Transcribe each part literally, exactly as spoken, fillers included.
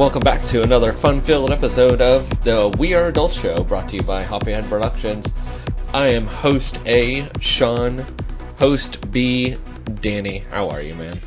welcome back to another fun-filled episode of the We Are Adults Show, brought to you by Hoppyhead Productions. I am host A, Sean, host B, Danny. How are you, man?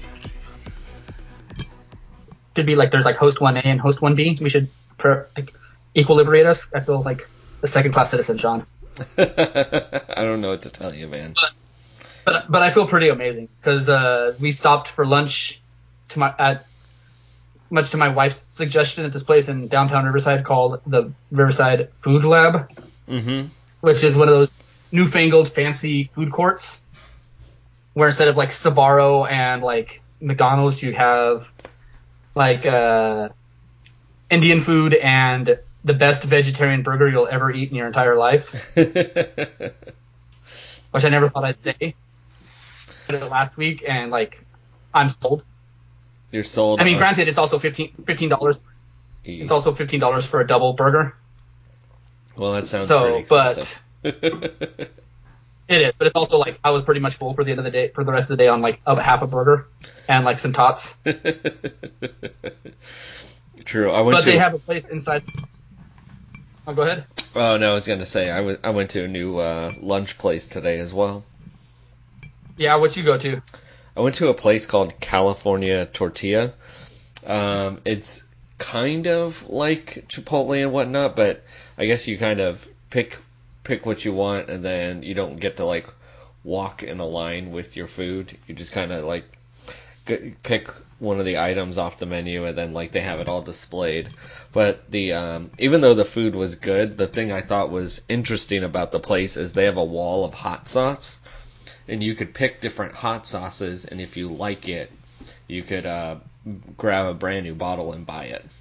Should be like there's like host one A and host one B. We should per, like, equilibrate us. I feel like a second-class citizen, Sean. I don't know what to tell you, man. But but, but I feel pretty amazing because uh, we stopped for lunch to my at much to my wife's suggestion at this place in downtown Riverside called the Riverside Food Lab, mm-hmm. which is one of those newfangled fancy food courts where instead of like Sbarro and like McDonald's, you have like uh, Indian food and the best vegetarian burger you'll ever eat in your entire life, which I never thought I'd say. I did it last week, and like I'm sold. You're sold. I mean, on... granted, it's also fifteen dollars. E. It's also fifteen dollars for a double burger. Well, that sounds so, pretty expensive. But it is, but it's also like I was pretty much full for the end of the day, for the rest of the day on like a half a burger and like some tots. True. I went but to. But they have a place inside. Oh, go ahead. Oh no, I was gonna say I, w- I went to a new uh, lunch place today as well. Yeah, what'd you go to? I went to a place called California Tortilla. Um, it's kind of like Chipotle and whatnot, but I guess you kind of pick pick what you want, and then you don't get to like walk in a line with your food. You just kind of like g- pick one of the items off the menu, and then like they have it all displayed. But the um, even though the food was good, the thing I thought was interesting about the place is they have a wall of hot sauce. And you could pick different hot sauces, and if you like it, you could uh, grab a brand new bottle and buy it.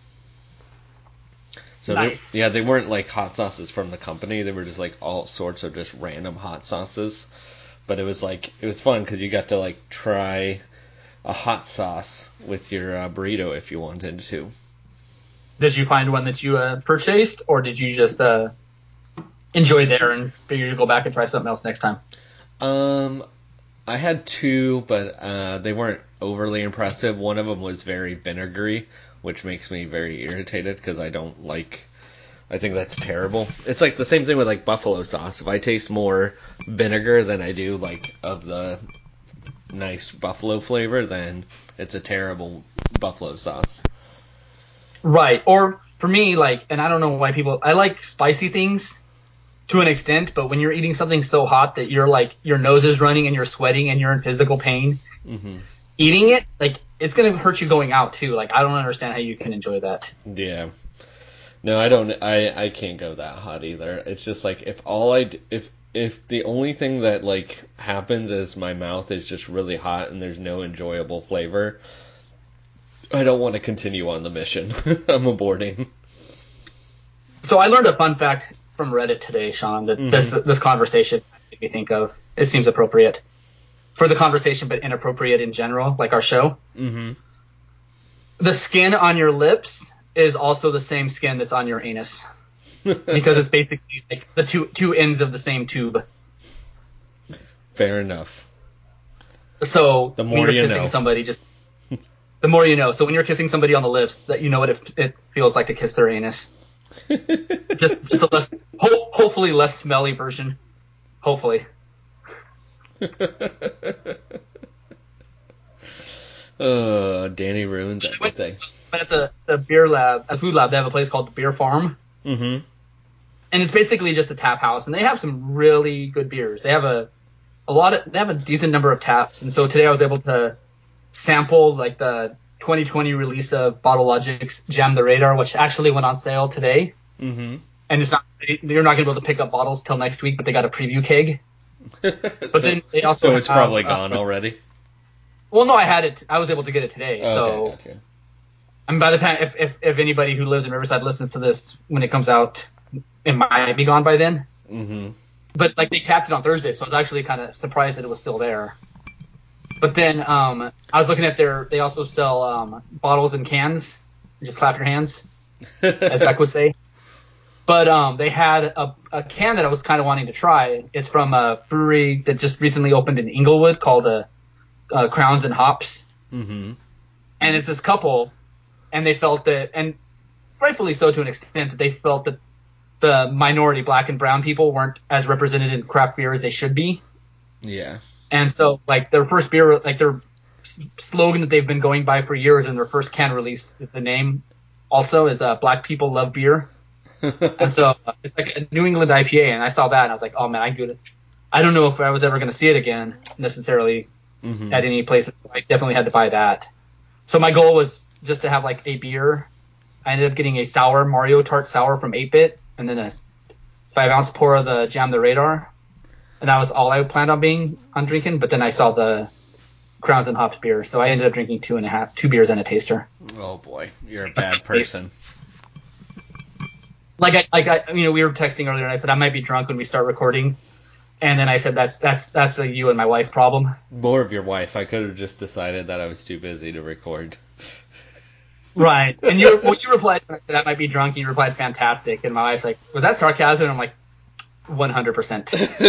So nice. they, yeah, they weren't like hot sauces from the company. They were just like all sorts of just random hot sauces. But it was like it was fun because you got to like try a hot sauce with your uh, burrito if you wanted to. Did you find one that you uh, purchased, or did you just uh, enjoy there and figure to go back and try something else next time? Um, I had two, but uh, they weren't overly impressive. One of them was very vinegary, which makes me very irritated because I don't like. I think that's terrible. It's like the same thing with like buffalo sauce. If I taste more vinegar than I do like of the nice buffalo flavor, then it's a terrible buffalo sauce. Right. Or for me, like, and I don't know why people. I like spicy things. To an extent, but when you're eating something so hot that you're like your nose is running and you're sweating and you're in physical pain, mm-hmm. eating it, like it's gonna hurt you going out too. Like I don't understand how you can enjoy that. Yeah, no, I don't. I, I can't go that hot either. It's just like if all I if if the only thing that like happens is my mouth is just really hot and there's no enjoyable flavor, I don't want to continue on the mission. I'm aborting. So I learned a fun fact from Reddit today, Sean, that mm-hmm. this this conversation made me think of. It seems appropriate for the conversation, but inappropriate in general, like our show. Mm-hmm. The skin on your lips is also the same skin that's on your anus, because it's basically like the two two ends of the same tube. Fair enough. So the more when you're you kissing know. somebody, just the more you know. So when you're kissing somebody on the lips, that you know what it, it feels like to kiss their anus. just just a less ho- hopefully less smelly version. Hopefully. Oh, Danny ruins everything. But at the, the beer lab, at food lab, they have a place called the Beer Farm. Mm-hmm. And it's basically just a tap house, and they have some really good beers. They have a a lot of they have a decent number of taps, and so today I was able to sample like the twenty twenty release of Bottle Logic's Jam the Radar, which actually went on sale today. Mm-hmm. And it's not you're not gonna be able to pick up bottles till next week, but they got a preview keg. But so, then they also so it's have, probably uh, gone already. Well, no, I had it. I was able to get it today. Oh, so, okay, okay. I mean, by the time if, if if anybody who lives in Riverside listens to this when it comes out, it might be gone by then. Mm-hmm. But like they capped it on Thursday, so I was actually kind of surprised that it was still there. But then um, I was looking at their. They also sell um, bottles and cans. You just clap your hands, as Beck would say. But um, they had a, a can that I was kind of wanting to try. It's from a brewery that just recently opened in Inglewood called uh, uh, Crowns and Hops. Mm-hmm. And it's this couple and they felt that, and rightfully so to an extent, that they felt that the minority, black and brown people, weren't as represented in craft beer as they should be. Yeah. And so, like, their first beer, like, their s- slogan that they've been going by for years, and their first can release is the name also is uh, Black People Love Beer. And so uh, it's like a New England I P A, and I saw that, and I was like, oh, man, I could, I don't know if I was ever going to see it again necessarily Mm-hmm. at any places. So I definitely had to buy that. So my goal was just to have, like, a beer. I ended up getting a sour, Mario Tart sour from eight bit, and then a five-ounce pour of the Jam the Radar. And that was all I planned on being on drinking, but then I saw the Crowns and Hops beer, so I ended up drinking two and a half, two beers and a taster. Oh boy, you're a bad person. Like I, like I, you know, we were texting earlier, and I said I might be drunk when we start recording, and then I said that's that's that's a you and my wife problem. More of your wife. I could have just decided that I was too busy to record. Right, and you well, you replied when I said I might be drunk, and you replied fantastic, and my wife's like, was that sarcasm? And I'm like, one hundred percent.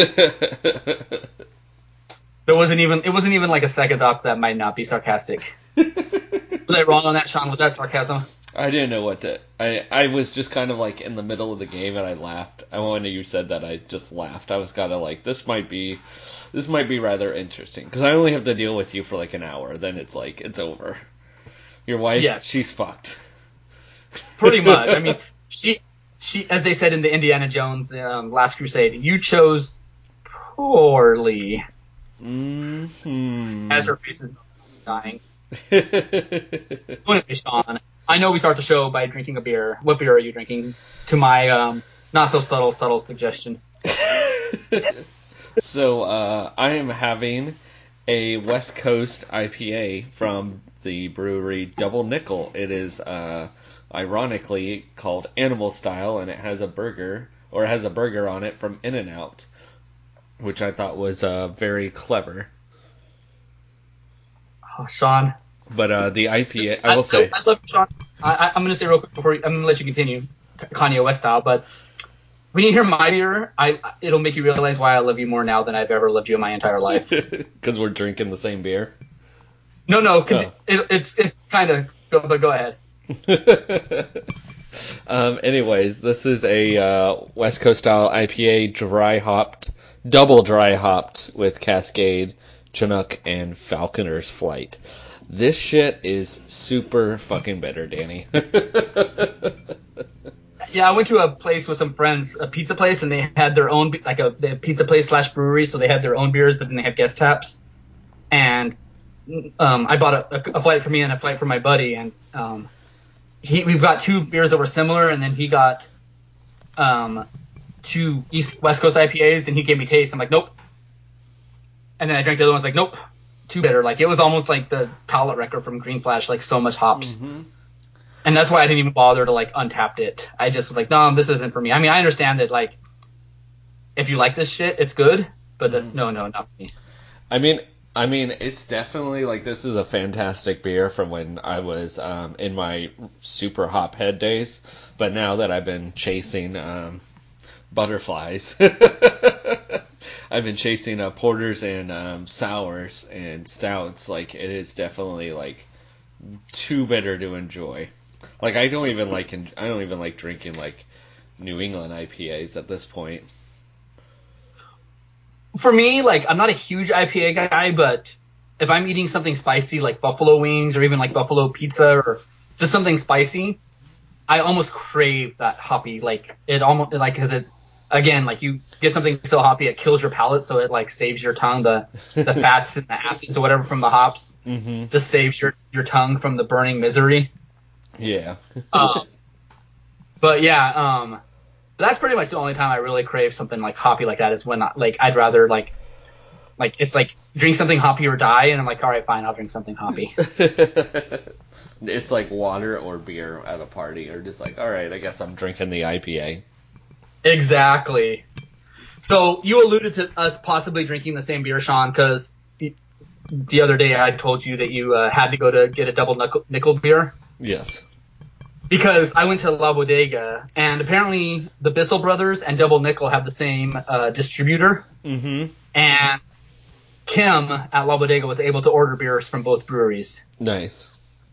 There wasn't even it wasn't even like a second thought that might not be sarcastic. Was I wrong on that, Sean? Was that sarcasm? I didn't know what to. I I was just kind of like in the middle of the game and I laughed. I when you said that I just laughed. I was kind of like this might be, this might be rather interesting because I only have to deal with you for like an hour. Then it's like it's over. Your wife, Yes. she's fucked. Pretty much. I mean, she she as they said in the Indiana Jones um, Last Crusade, you chose poorly. Mm-hmm. As her face is dying. Anyway, Sean, I know we start the show by drinking a beer. What beer are you drinking? To my um, not so subtle, subtle suggestion. So uh, I am having a West Coast I P A from the brewery Double Nickel. It is uh, ironically called Animal Style, and it has a burger, or it has a burger on it from In-N-Out, which I thought was uh, very clever. Oh, Sean. But uh, the I P A, I will I, say... I, I love Sean. I, I'm going to say real quick before you, I'm going to let you continue, Kanye West style, but when you hear my beer, I it'll make you realize why I love you more now than I've ever loved you in my entire life. Because we're drinking the same beer? No, no, 'cause Oh. it, it's it's kind of, but go ahead. um, anyways, this is a uh, West Coast style I P A, dry hopped, double dry hopped with Cascade, Chinook, and Falconer's Flight. This shit is super fucking bitter, Danny. Yeah, I went to a place with some friends, a pizza place, and they had their own, like a they had pizza place slash brewery, so they had their own beers, but then they had guest taps. And um, I bought a, a flight for me and a flight for my buddy, and um, he we've got two beers that were similar, and then he got um, two East West Coast I P As, and he gave me taste. I'm like, nope. And then I drank the other one, I was like, nope, too bitter. Like it was almost like the palate wrecker from Green Flash, like so much hops. Mm-hmm. And that's why I didn't even bother to like untap it. I just was like, no, this isn't for me. I mean, I understand that like if you like this shit, it's good, but that's Mhm. no, no, not for me. I mean, I mean, it's definitely like this is a fantastic beer from when I was um, in my super hop head days. But now that I've been chasing um, butterflies, I've been chasing uh, porters and um, sours and stouts. Like it is definitely like too bitter to enjoy. Like I don't even like I don't even like drinking like New England I P As at this point. For me, like I'm not a huge I P A guy, but if I'm eating something spicy like buffalo wings or even like buffalo pizza or just something spicy, I almost crave that hoppy. Like it almost like because it again like you get something so hoppy it kills your palate, so it like saves your tongue the the fats and the acids or whatever from the hops. Mm-hmm. Just saves your your tongue from the burning misery. Yeah. Um, but yeah, um, that's pretty much the only time I really crave something like hoppy like that is when I, like I'd rather like like it's like drink something hoppy or die, and I'm like, all right, fine, I'll drink something hoppy. It's like water or beer at a party, or just like, all right, I guess I'm drinking the I P A. Exactly. So you alluded to us possibly drinking the same beer, Sean, because the other day I told you that you uh, had to go to get a double nickel, nickel beer. Yes. Because I went to La Bodega, and apparently the Bissell Brothers and Double Nickel have the same uh, distributor. Mm-hmm. And Kim at La Bodega was able to order beers from both breweries. Nice.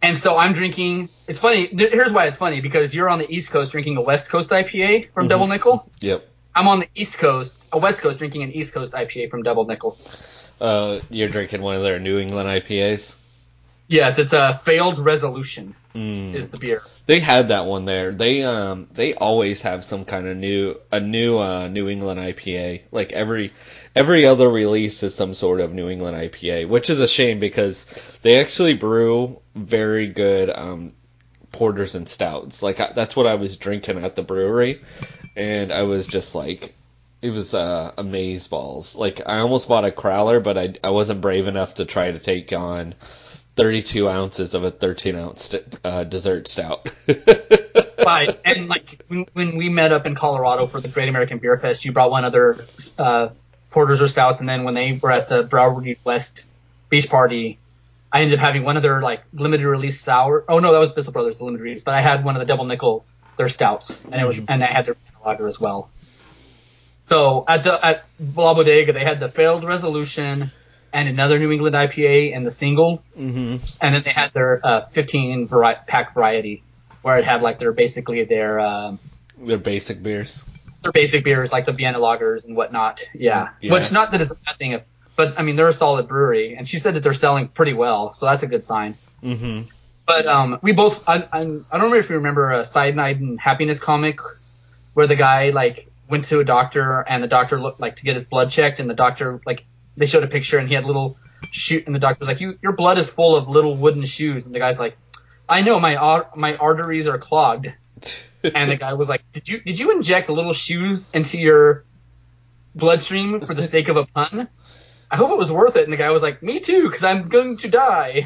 And so I'm drinking. It's funny. Here's why it's funny, because you're on the East Coast drinking a West Coast I P A from Mm-hmm. Double Nickel. Yep. I'm on the East Coast, a West Coast, drinking an East Coast I P A from Double Nickel. Uh, you're drinking one of their New England I P As? Yes, it's a Failed Resolution Mm. is the beer. They had that one there. They um they always have some kind of new a new uh, New England I P A. Like every every other release is some sort of New England I P A, which is a shame because they actually brew very good um porters and stouts. Like I, that's what I was drinking at the brewery, and I was just like, it was uh, amaze balls. Like I almost bought a crowler, but I I wasn't brave enough to try to take on thirty-two ounces of a thirteen ounce st- uh, dessert stout. Right, and like when, when we met up in Colorado for the Great American Beer Fest, you brought one other uh, porters or stouts, and then when they were at the Broward West Beach Party, I ended up having one of their like limited release sour. Oh no, that was Bissell Brothers, the limited release. But I had one of the Double Nickel, their stouts, and it was, and I had their lager as well. So at the at La Bodega, they had the Failed Resolution and another New England I P A and the single, Mm-hmm. and then they had their uh, fifteen vari- pack variety, where it had like their basically their um, They're basic beers. their basic beers like the Vienna lagers and whatnot. Yeah. Yeah. Which not that it's a bad thing, if, but I mean they're a solid brewery, and she said that they're selling pretty well, so that's a good sign. Mm-hmm. But um, we both I, I I don't remember if you remember a Cyanide and Happiness comic where the guy like went to a doctor and the doctor looked like to get his blood checked, and the doctor like they showed a picture and he had little shoe, and the doctor was like, "You your blood is full of little wooden shoes," and the guy's like, "I know my ar- my arteries are clogged." And the guy was like, "Did you did you inject little shoes into your bloodstream for the sake of a pun? I hope it was worth it." And the guy was like, "Me too, because I'm going to die."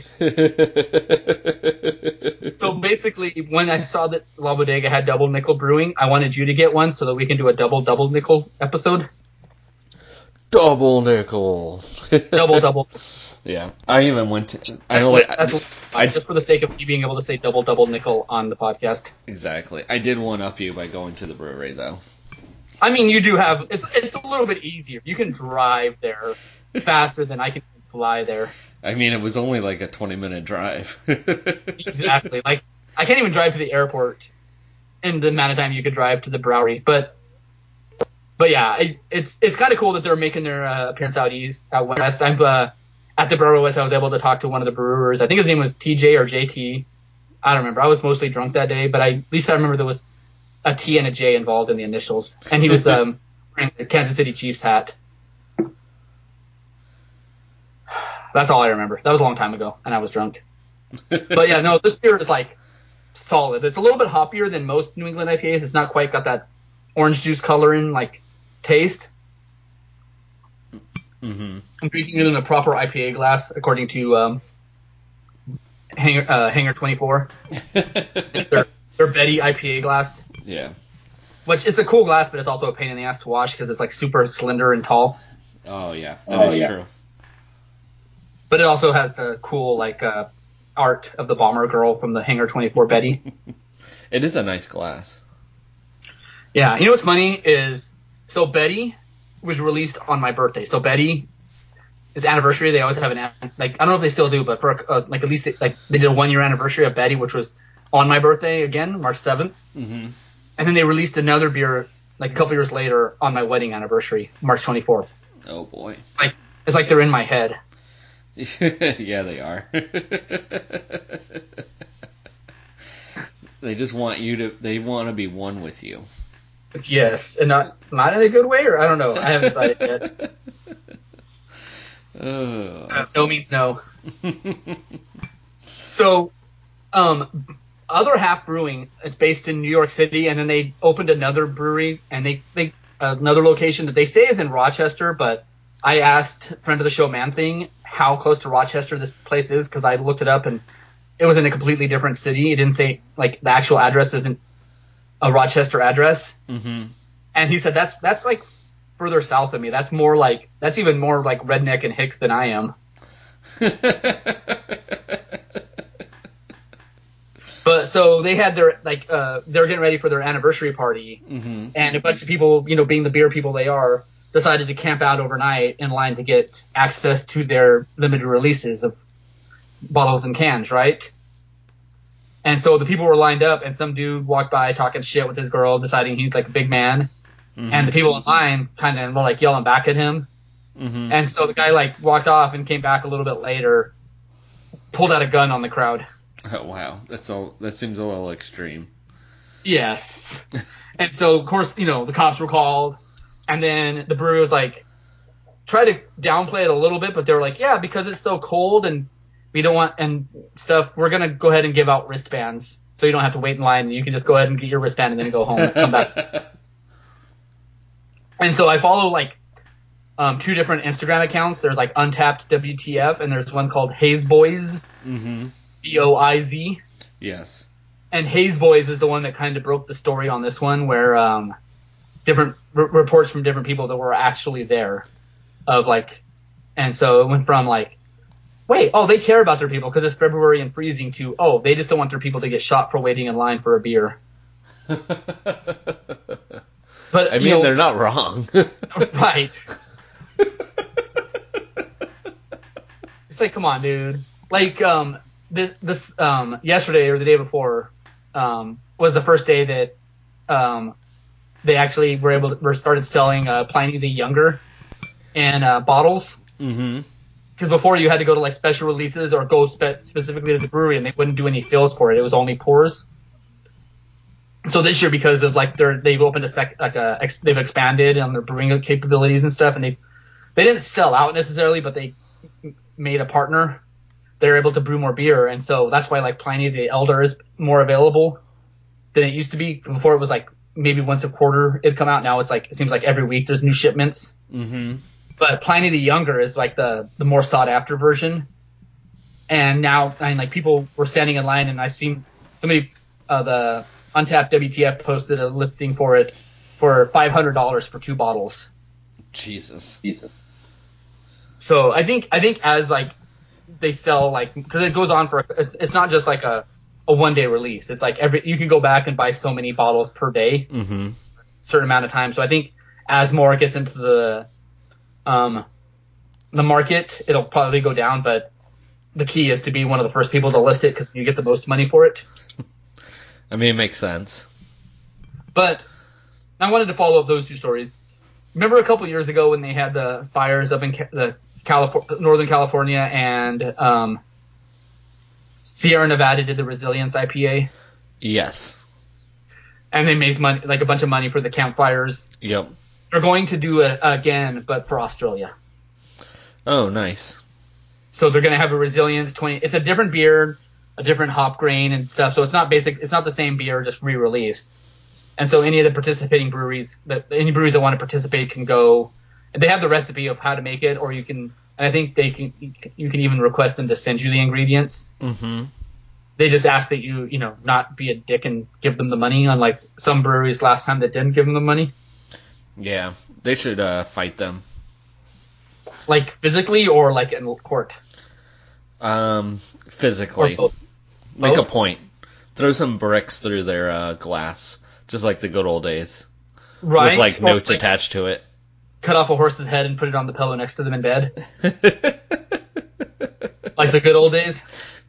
So basically, when I saw that La Bodega had Double Nickel Brewing, I wanted you to get one so that we can do a double double nickel episode. Double nickel. Double double. Yeah, I even went to. I know, That's, like, that's, I, just for the sake of you being able to say double double nickel on the podcast. exactly. I did one up you by going to the brewery though. I mean, you do have it's it's a little bit easier. You can drive there faster than I can fly there. I mean, it was only like a twenty minute drive. Exactly. Like I can't even drive to the airport in the amount of time you could drive to the brewery. But but yeah, it, it's it's kind of cool that they're making their uh, appearance out east, out west. I'm uh, at the Brewery West. I was able to talk to one of the brewers. I think his name was T J or J T. I don't remember. I was mostly drunk that day, but I, at least I remember there was a T and a J involved in the initials, and he was um, wearing the Kansas City Chiefs hat. That's all I remember. That was a long time ago, and I was drunk. But yeah, no, this beer is like solid. It's a little bit hoppier than most New England I P As. It's not quite got that orange juice coloring like taste. Mm-hmm. I'm drinking it in a proper I P A glass, according to um, Hanger uh, Hanger twenty-four. It's their their Betty I P A glass. Yeah. Which is a cool glass, but it's also a pain in the ass to wash because it's like super slender and tall. Oh yeah, that oh, is yeah. true. But it also has the cool like uh, art of the bomber girl from the Hanger twenty-four Betty. It is a nice glass. Yeah, you know what's funny is so Betty was released on my birthday. So Betty, his anniversary, they always have an like I don't know if they still do, but for uh, like at least they, like they did a one year anniversary of Betty, which was on my birthday again, March seventh. Mm-hmm. And then they released another beer like a couple years later on my wedding anniversary, March twenty-fourth. Oh boy. Like it's like they're in my head. Yeah, they are. They just want you to. They want to be one with you. Yes, and not not in a good way, or I don't know. I haven't decided yet. Oh. Uh, no means no. So, um, Other Half Brewing is based in New York City, and then they opened another brewery, and they they another location that they say is in Rochester, but I asked friend of the show Man Thing how close to Rochester this place is because I looked it up and it was in a completely different city. It didn't say like the actual address isn't a Rochester address. Mm-hmm. And he said that's that's like further south of me. That's more like that's even more like redneck and hick than I am. But so they had their like uh they're getting ready for their anniversary party, mm-hmm. and a bunch of people, you know, being the beer people they are, decided to camp out overnight in line to get access to their limited releases of bottles and cans, right? And so the people were lined up, and some dude walked by talking shit with his girl, deciding he's like a big man. Mm-hmm. And the people in line kind of were like yelling back at him. Mm-hmm. And so the guy like walked off and came back a little bit later, pulled out a gun on the crowd. Oh wow, that's all. That seems a little extreme. Yes. And so of course, you know, the cops were called, and then the brewery was like, try to downplay it a little bit, but they were like, yeah, because it's so cold and we don't want and stuff, we're gonna go ahead and give out wristbands, so you don't have to wait in line. You can just go ahead and get your wristband and then go home and come back. And so I follow like um, two different Instagram accounts. There's like Untapped W T F, and there's one called Haze Boys, mm-hmm. B O I Z. Yes. And Haze Boys is the one that kind of broke the story on this one, where um, different r- reports from different people that were actually there, of like, and so it went from like, wait, oh, they care about their people because it's February and freezing, to, oh, they just don't want their people to get shot for waiting in line for a beer. But I mean, you know, they're not wrong. Right. It's like, come on, dude. Like, um, this, this, um, yesterday or the day before, um, was the first day that, um, they actually were able to, were started selling, uh, Pliny the Younger in, uh, bottles. Mm-hmm. Because before you had to go to like special releases or go spe- specifically to the brewery, and they wouldn't do any fills for it. It was only pours. So this year, because of like their, they've opened a sec, like a, ex, they've expanded on their brewing capabilities and stuff, and they, they didn't sell out necessarily, but they made a partner. They're able to brew more beer, and so that's why like Pliny the Elder is more available than it used to be. Before it was like maybe once a quarter it'd come out. Now it's like, it seems like every week there's new shipments. Mm-hmm. But Pliny the Younger is like the, the more sought after version. And now, I mean, like people were standing in line, and I've seen somebody, uh, the Untapped W T F posted a listing for it for five hundred dollars for two bottles. Jesus. Jesus. So I think, I think as like they sell, like, cause it goes on for, it's, it's not just like a, a one day release. It's like every, you can go back and buy so many bottles per day, mm-hmm. certain amount of time. So I think as more gets into the, Um, the market, it'll probably go down, but the key is to be one of the first people to list it because you get the most money for it. I mean, it makes sense. But I wanted to follow up those two stories. Remember a couple years ago when they had the fires up in Ca- the California, Northern California, and um, Sierra Nevada did the Resilience I P A? Yes. And they made money, like a bunch of money for the campfires. Yep. They're going to do it again, but for Australia. Oh, nice. So they're going to have a Resilience twenty. It's a different beer, a different hop grain and stuff. So it's not basic. It's not the same beer, just re-released. And so any of the participating breweries, that any breweries that want to participate can go. And they have the recipe of how to make it, or you can. And I think they can. You can even request them to send you the ingredients. Mm-hmm. They just ask that you, you know, not be a dick and give them the money. Unlike some breweries last time that didn't give them the money. Yeah, they should uh, fight them. Like physically or like in court? Um, physically. Both? Make both? a point. Throw some bricks through their uh, glass, just like the good old days. Right. With like or notes like, attached to it. Cut off a horse's head and put it on the pillow next to them in bed. Like the good old days.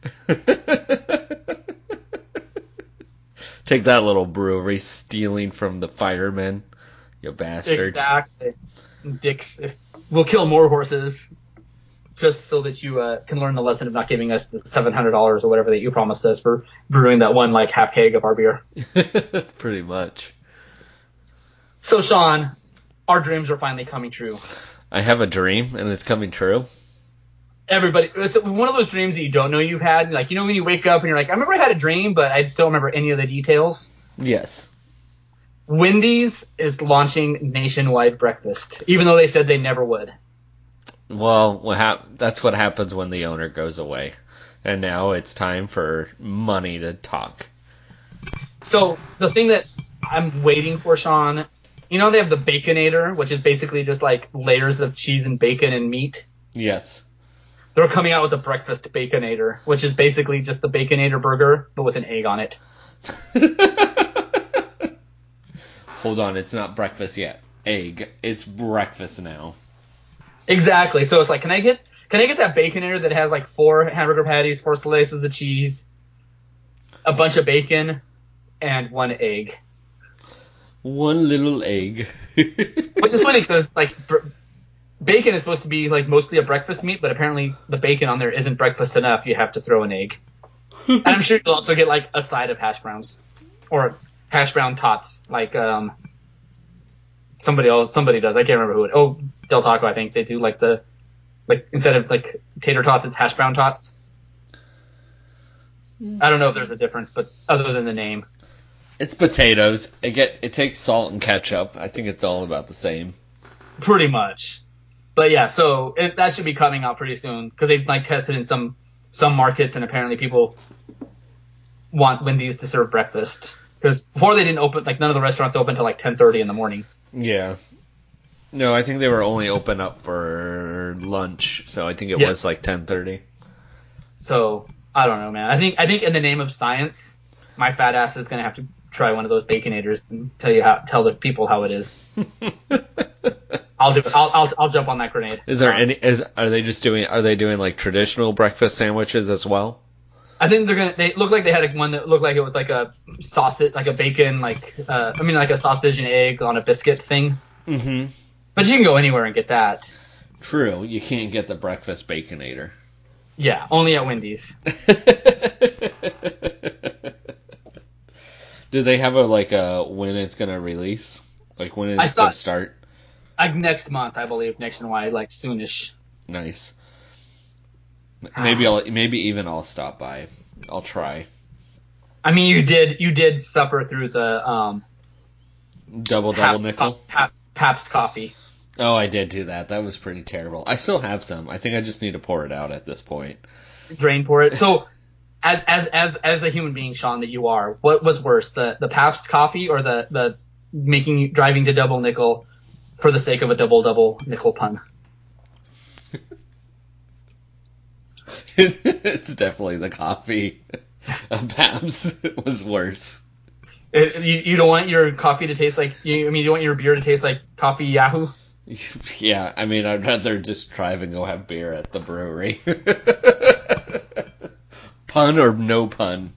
Take that, little brewery, stealing from the firemen. You bastards. Exactly. Dicks. We'll kill more horses just so that you uh, can learn the lesson of not giving us the seven hundred dollars or whatever that you promised us for brewing that one like half keg of our beer. Pretty much. So, Sean, our dreams are finally coming true. I have a dream, and it's coming true. Everybody, it's one of those dreams that you don't know you've had. Like, you know when you wake up and you're like, I remember I had a dream, but I just don't remember any of the details? Yes. Wendy's is launching nationwide breakfast, even though they said they never would. Well, what hap- that's what happens when the owner goes away. And now it's time for money to talk. So, the thing that I'm waiting for, Sean, you know they have the Baconator, which is basically just like layers of cheese and bacon and meat? Yes. They're coming out with a breakfast Baconator, which is basically just the Baconator burger, but with an egg on it. Hold on, it's not breakfast yet. Egg. It's breakfast now. Exactly. So it's like, can I get can I get that Baconator that has like four hamburger patties, four slices of cheese, a bunch of bacon, and one egg. One little egg. Which is funny because like br- bacon is supposed to be like mostly a breakfast meat, but apparently the bacon on there isn't breakfast enough. You have to throw an egg. And I'm sure you'll also get like a side of hash browns or hash brown tots, like um somebody else somebody does. I can't remember who it. Oh, Del Taco, I think they do like the like instead of like tater tots, it's hash brown tots. I don't know if there's a difference, but other than the name. It's potatoes. It get it takes salt and ketchup. I think it's all about the same. Pretty much. But yeah, so it, that should be coming out pretty soon because they've like tested in some some markets, and apparently people want Wendy's to serve breakfast because before they didn't open, like none of the restaurants open till like ten thirty in the morning. Yeah. No, I think they were only open up for lunch, so I think it Yeah. was like ten thirty. So I don't know, man. I think I think in the name of science, my fat ass is gonna have to try one of those Baconators and tell you how tell the people how it is. I'll do it. I'll, I'll I'll jump on that grenade. Is there Um, any? Is are they just doing? Are they doing like traditional breakfast sandwiches as well? I think they're gonna. They look like they had one that looked like it was like a sausage, like a bacon, like uh, I mean, like a sausage and egg on a biscuit thing. Mm-hmm. But you can go anywhere and get that. True. You can't get the breakfast Baconator. Yeah, only at Wendy's. Do they have a like a when it's gonna release? Like when I it's saw- gonna start? Like next month, I believe, nationwide, like soonish. Nice. Maybe I'll maybe even I'll stop by. I'll try. I mean, you did you did suffer through the um Double double Pap- nickel. Pap- Pabst coffee. Oh, I did do that. That was pretty terrible. I still have some. I think I just need to pour it out at this point. Drain for it. So, as as as as a human being, Sean, that you are, what was worse, the the Pabst coffee or the the making driving to double nickel for the sake of a double double nickel pun? It's definitely the coffee. Pabst was worse. It, you you don't want your coffee to taste like you. I mean, you don't want your beer to taste like coffee Yahoo. Yeah, I mean, I'd rather just drive and go have beer at the brewery. Pun or no pun?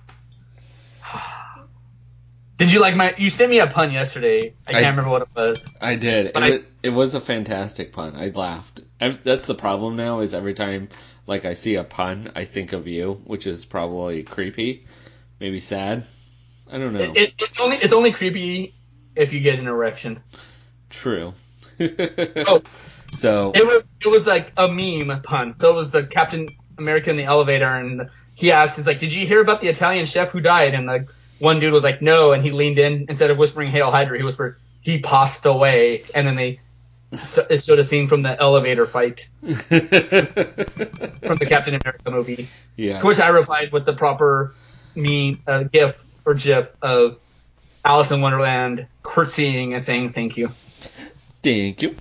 Did you like my? You sent me a pun yesterday. I can't I- remember what it was. I did. It, But I- was, it was a fantastic pun. I laughed. I, that's the problem now. Is every time like I see a pun, I think of you, which is probably creepy, maybe sad. I don't know. It, it, it's only it's only creepy if you get an erection. True. Oh, So it was it was like a meme pun. So it was the Captain America in the elevator, and he asked, "He's like, did you hear about the Italian chef who died?" And like one dude was like, "No," and he leaned in instead of whispering "Hail Hydra," he whispered, "He passed away," and then they st- it showed a scene from the elevator fight from the Captain America movie. yes. To which I replied with the proper meme uh, GIF or GIF of Alice in Wonderland curtsying and saying thank you. Thank you.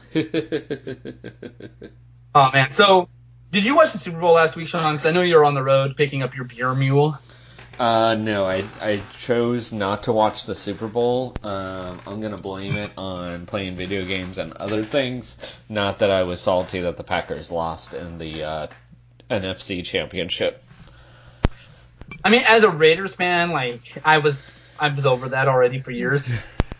Oh man, so did you watch the Super Bowl last week, Sean? Because I know you were on the road picking up your beer mule. Uh, no, I I chose not to watch the Super Bowl. Um, I'm gonna blame it on playing video games and other things. Not that I was salty that the Packers lost in the uh, N F C Championship. I mean, as a Raiders fan, like I was, I was over that already for years.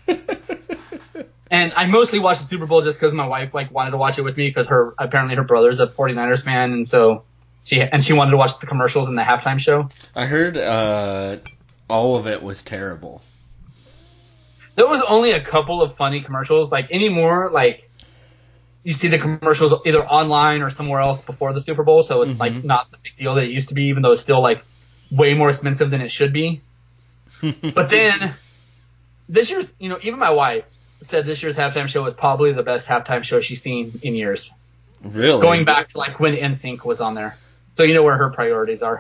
And I mostly watched the Super Bowl just because my wife like wanted to watch it with me because her apparently her brother's a 49ers fan, and so she and she wanted to watch the commercials and the halftime show. I heard uh, all of it was terrible. There was only a couple of funny commercials. Like anymore, like you see the commercials either online or somewhere else before the Super Bowl, so it's Mhm. like not the big deal that it used to be, even though it's still like way more expensive than it should be. But then this year's, you know, even my wife said this year's halftime show was probably the best halftime show she's seen in years. Really? Going back to like when N Sync was on there. So you know where her priorities are.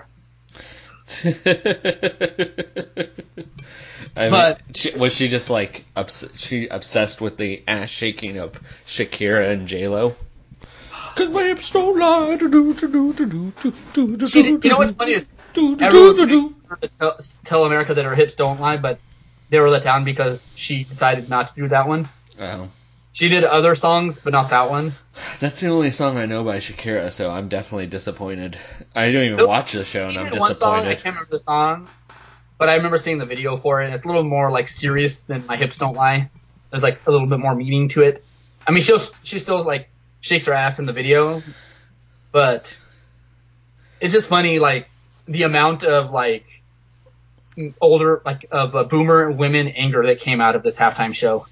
I But- mean, she, was she just like obs- she obsessed with the ass shaking of Shakira and J Lo? Cause my hips don't lie. Do, do, do, do, do, do, do, do, She, do, you know what's funny is do, do, everyone do, do, do. tell, tell America that her hips don't lie, but they were let down because she decided not to do that one. Oh. She did other songs, but not that one. That's the only song I know by Shakira, so I'm definitely disappointed. I don't even It was- watch the show, and She I'm did one song, I disappointed. can't remember the song, but I remember seeing the video for it, and it's a little more like serious than My Hips Don't Lie. There's like a little bit more meaning to it. I mean, she'll she still like shakes her ass in the video, but it's just funny, like the amount of like older, like of uh, boomer women anger that came out of this halftime show.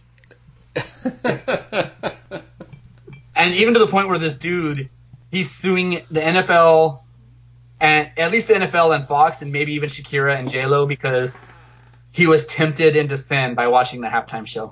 And even to the point where this dude, he's suing the N F L, and at least the N F L and Fox, and maybe even Shakira and J-Lo, because he was tempted into sin by watching the halftime show.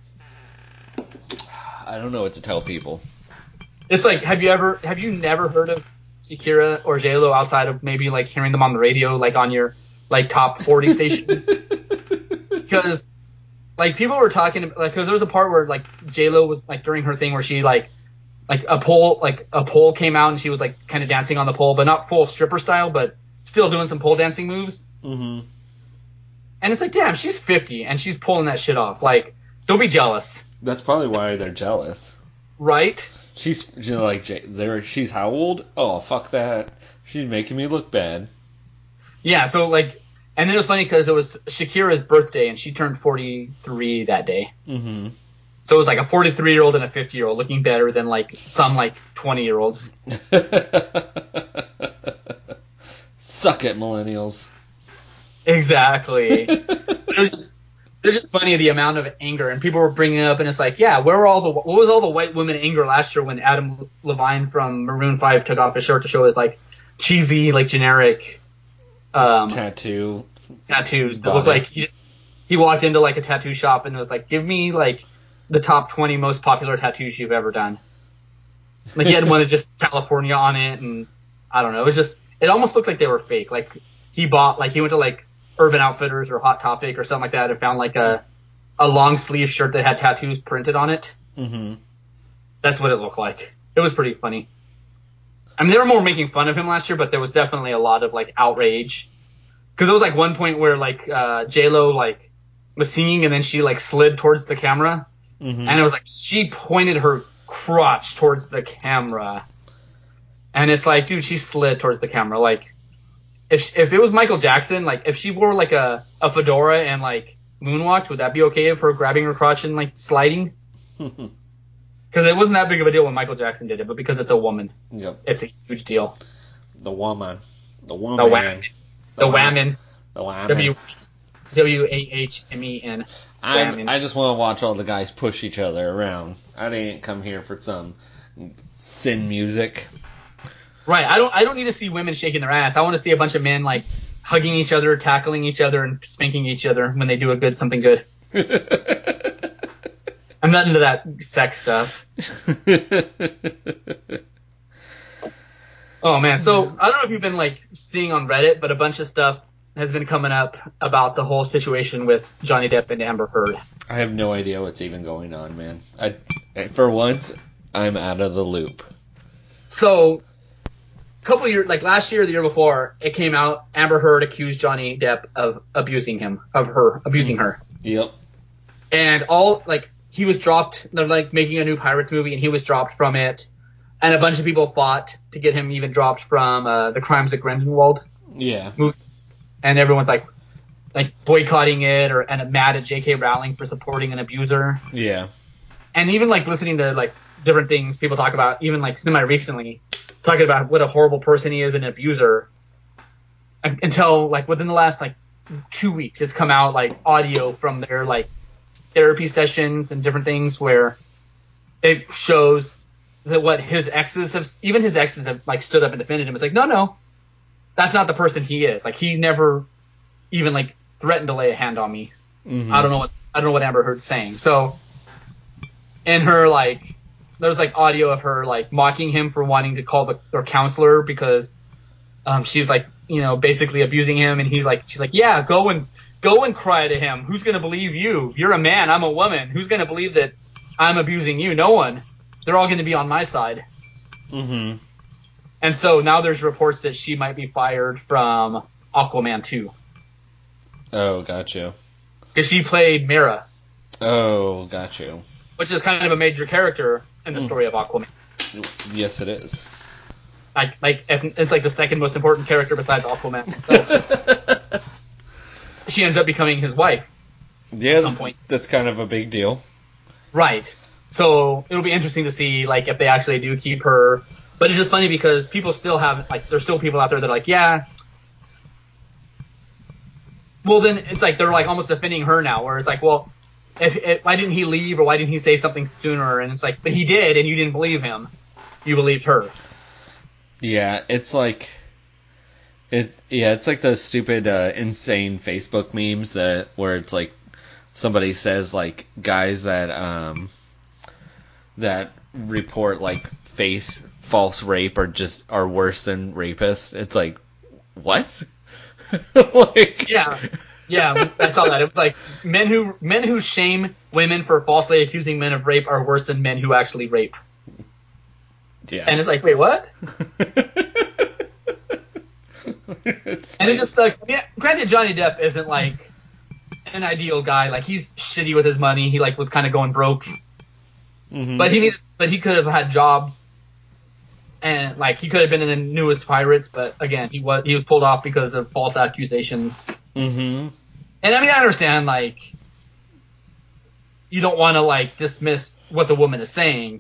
I don't know what to tell people. It's like, have you ever, have you never heard of Shakira or J-Lo outside of maybe like hearing them on the radio, like on your like top forty station? Because like people were talking, like, because there was a part where like J-Lo was like during her thing where she like, like a pole, like a pole came out and she was like kind of dancing on the pole, but not full stripper style, but still doing some pole dancing moves. Mm-hmm. And it's like, damn, she's fifty and she's pulling that shit off. Like, don't be jealous, That's probably why they're jealous. right? She's you know, like they're she's how old? Oh fuck that! She's making me look bad. Yeah. So like, and then it was funny because it was Shakira's birthday and she turned forty-three that day. Mm-hmm. So it was like a forty-three year old and a fifty year old looking better than like some like twenty year olds. Suck it, millennials. Exactly. It was just, it was just funny the amount of anger, and people were bringing it up, and it's like, yeah, where were all the what was all the white women anger last year when Adam Levine from Maroon five took off his shirt to show his like cheesy, like generic um, Tattoo. tattoos. It body. was like he just he walked into like a tattoo shop and was like, give me like the top twenty most popular tattoos you've ever done. Like he had one that just California on it, and I don't know. It was just it almost looked like they were fake. Like he bought like he went to like Urban Outfitters or Hot Topic or something like that and found like a a long sleeve shirt that had tattoos printed on it. Mm-hmm. That's what it looked like. It was pretty funny. I mean, they were more making fun of him last year, but there was definitely a lot of like outrage. Because there was like one point where like uh, J-Lo like was singing and then she like slid towards the camera. Mm-hmm. And it was like she pointed her crotch towards the camera. And it's like, dude, she slid towards the camera. Like, if if it was Michael Jackson, like if she wore like a, a fedora and like moonwalked, would that be okay if her grabbing her crotch and like sliding? Because it wasn't that big of a deal when Michael Jackson did it, but because it's a woman, Yep. it's a huge deal. The woman. The The woman. whammon. The whammon. The woman. W W A H M E N. I'm, I just want to watch all the guys push each other around. I didn't come here for some sin music. Right. I don't. I don't need to see women shaking their ass. I want to see a bunch of men like hugging each other, tackling each other, and spanking each other when they do a good something good. I'm not into that sex stuff. Oh man. So I don't know if you've been like seeing on Reddit, but a bunch of stuff has been coming up about the whole situation with Johnny Depp and Amber Heard. I have no idea what's even going on, man. I, for once, I'm out of the loop. So, a couple years, like last year or the year before, it came out, Amber Heard accused Johnny Depp of abusing him, of her, abusing her. Yep. And all, like, he was dropped, they're like making a new Pirates movie, and he was dropped from it. And a bunch of people fought to get him even dropped from uh, the Crimes of Grindelwald Yeah. movie. And everyone's like, like boycotting it or and mad at J K Rowling for supporting an abuser. Yeah. And even like listening to like different things people talk about, even like semi recently, talking about what a horrible person he is, an abuser. Until like within the last like two weeks, it's come out like audio from their like therapy sessions and different things where it shows that what his exes have, even his exes have like stood up and defended him. It's like, no, no, that's not the person he is. Like he never even like threatened to lay a hand on me. Mm-hmm. I don't know what I don't know what Amber Heard's saying. So in her like there's like audio of her like mocking him for wanting to call the her counselor because um she's like, you know, basically abusing him, and he's like she's like, yeah, go and go and cry to him. Who's gonna believe you? You're a man, I'm a woman. Who's gonna believe that I'm abusing you? No one. They're all gonna be on my side. Mm-hmm. And so now there's reports that she might be fired from Aquaman two. Oh, got you. Because she played Mera. Oh, got you. which is kind of a major character in the story of Aquaman. Yes, it is. Like, like it's like the second most important character besides Aquaman. So, she ends up becoming his wife. Yeah, at some point. That's kind of a big deal. Right. So it'll be interesting to see like if they actually do keep her. But it's just funny because people still have like there's still people out there that are like, yeah. Well, then it's like they're like almost defending her now, where it's like, well, if, if why didn't he leave or why didn't he say something sooner? And it's like, but he did, and you didn't believe him. You believed her. Yeah, it's like it. Yeah, it's like those stupid, uh, insane Facebook memes that where it's like somebody says like guys that um that report like face false rape are just are worse than rapists. It's like what? Like yeah. Yeah, I saw that. It was like men who men who shame women for falsely accusing men of rape are worse than men who actually rape. Yeah. And it's like, wait, what? It's and like... it just sucks. I mean, granted, Johnny Depp isn't like an ideal guy. Like he's shitty with his money. He like was kind of going broke. Mm-hmm. But he needed, but he could have had jobs, and like he could have been in the newest Pirates. But again, he was he was pulled off because of false accusations. Mm-hmm. And I mean, I understand like you don't want to like dismiss what the woman is saying.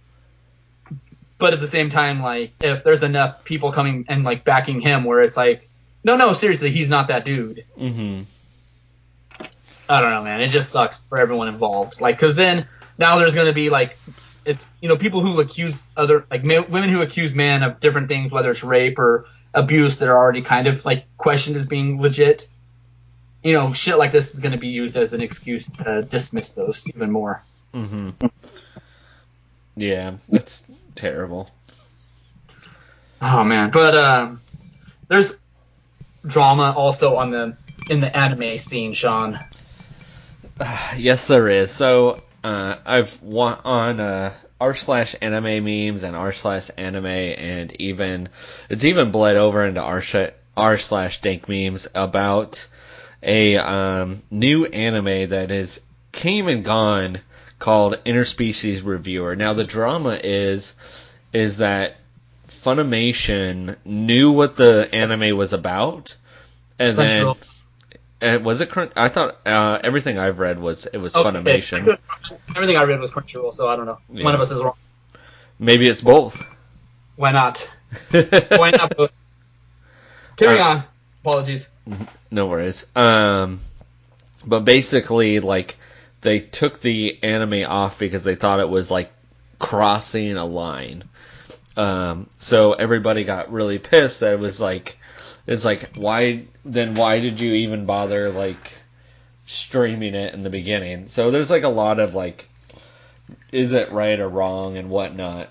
But at the same time, like, if there's enough people coming and, like, backing him where it's like, no, no, seriously, he's not that dude. Mm-hmm. I don't know, man. It just sucks for everyone involved. Like, because then now there's going to be, like, it's, you know, people who accuse other, like, ma- women who accuse men of different things, whether it's rape or abuse that are already kind of, like, questioned as being legit. You know, shit like this is going to be used as an excuse to dismiss those even more. Mm-hmm. Yeah, that's terrible. Oh man, but uh, there's drama also on the in the anime scene, Sean. Uh, yes, there is. So uh, I've wa- on uh, r slash anime memes and r slash anime, and even it's even bled over into r sh- r slash dank memes about a um, new anime that is came and gone called Interspecies Reviewer. Now the drama is is that Funimation knew what the anime was about, and then and was it? I thought uh, everything I've read was it was okay. Funimation. Everything I read was Crunchyroll, so I don't know. Yeah. One of us is wrong. Maybe it's both. Why not? Why not both? Carry uh, on. Apologies. No worries. Um, but basically, like. They took the anime off because they thought it was like crossing a line. Um, so everybody got really pissed that it was like, it's like, why, then why did you even bother like streaming it in the beginning? So there's like a lot of like, is it right or wrong and whatnot.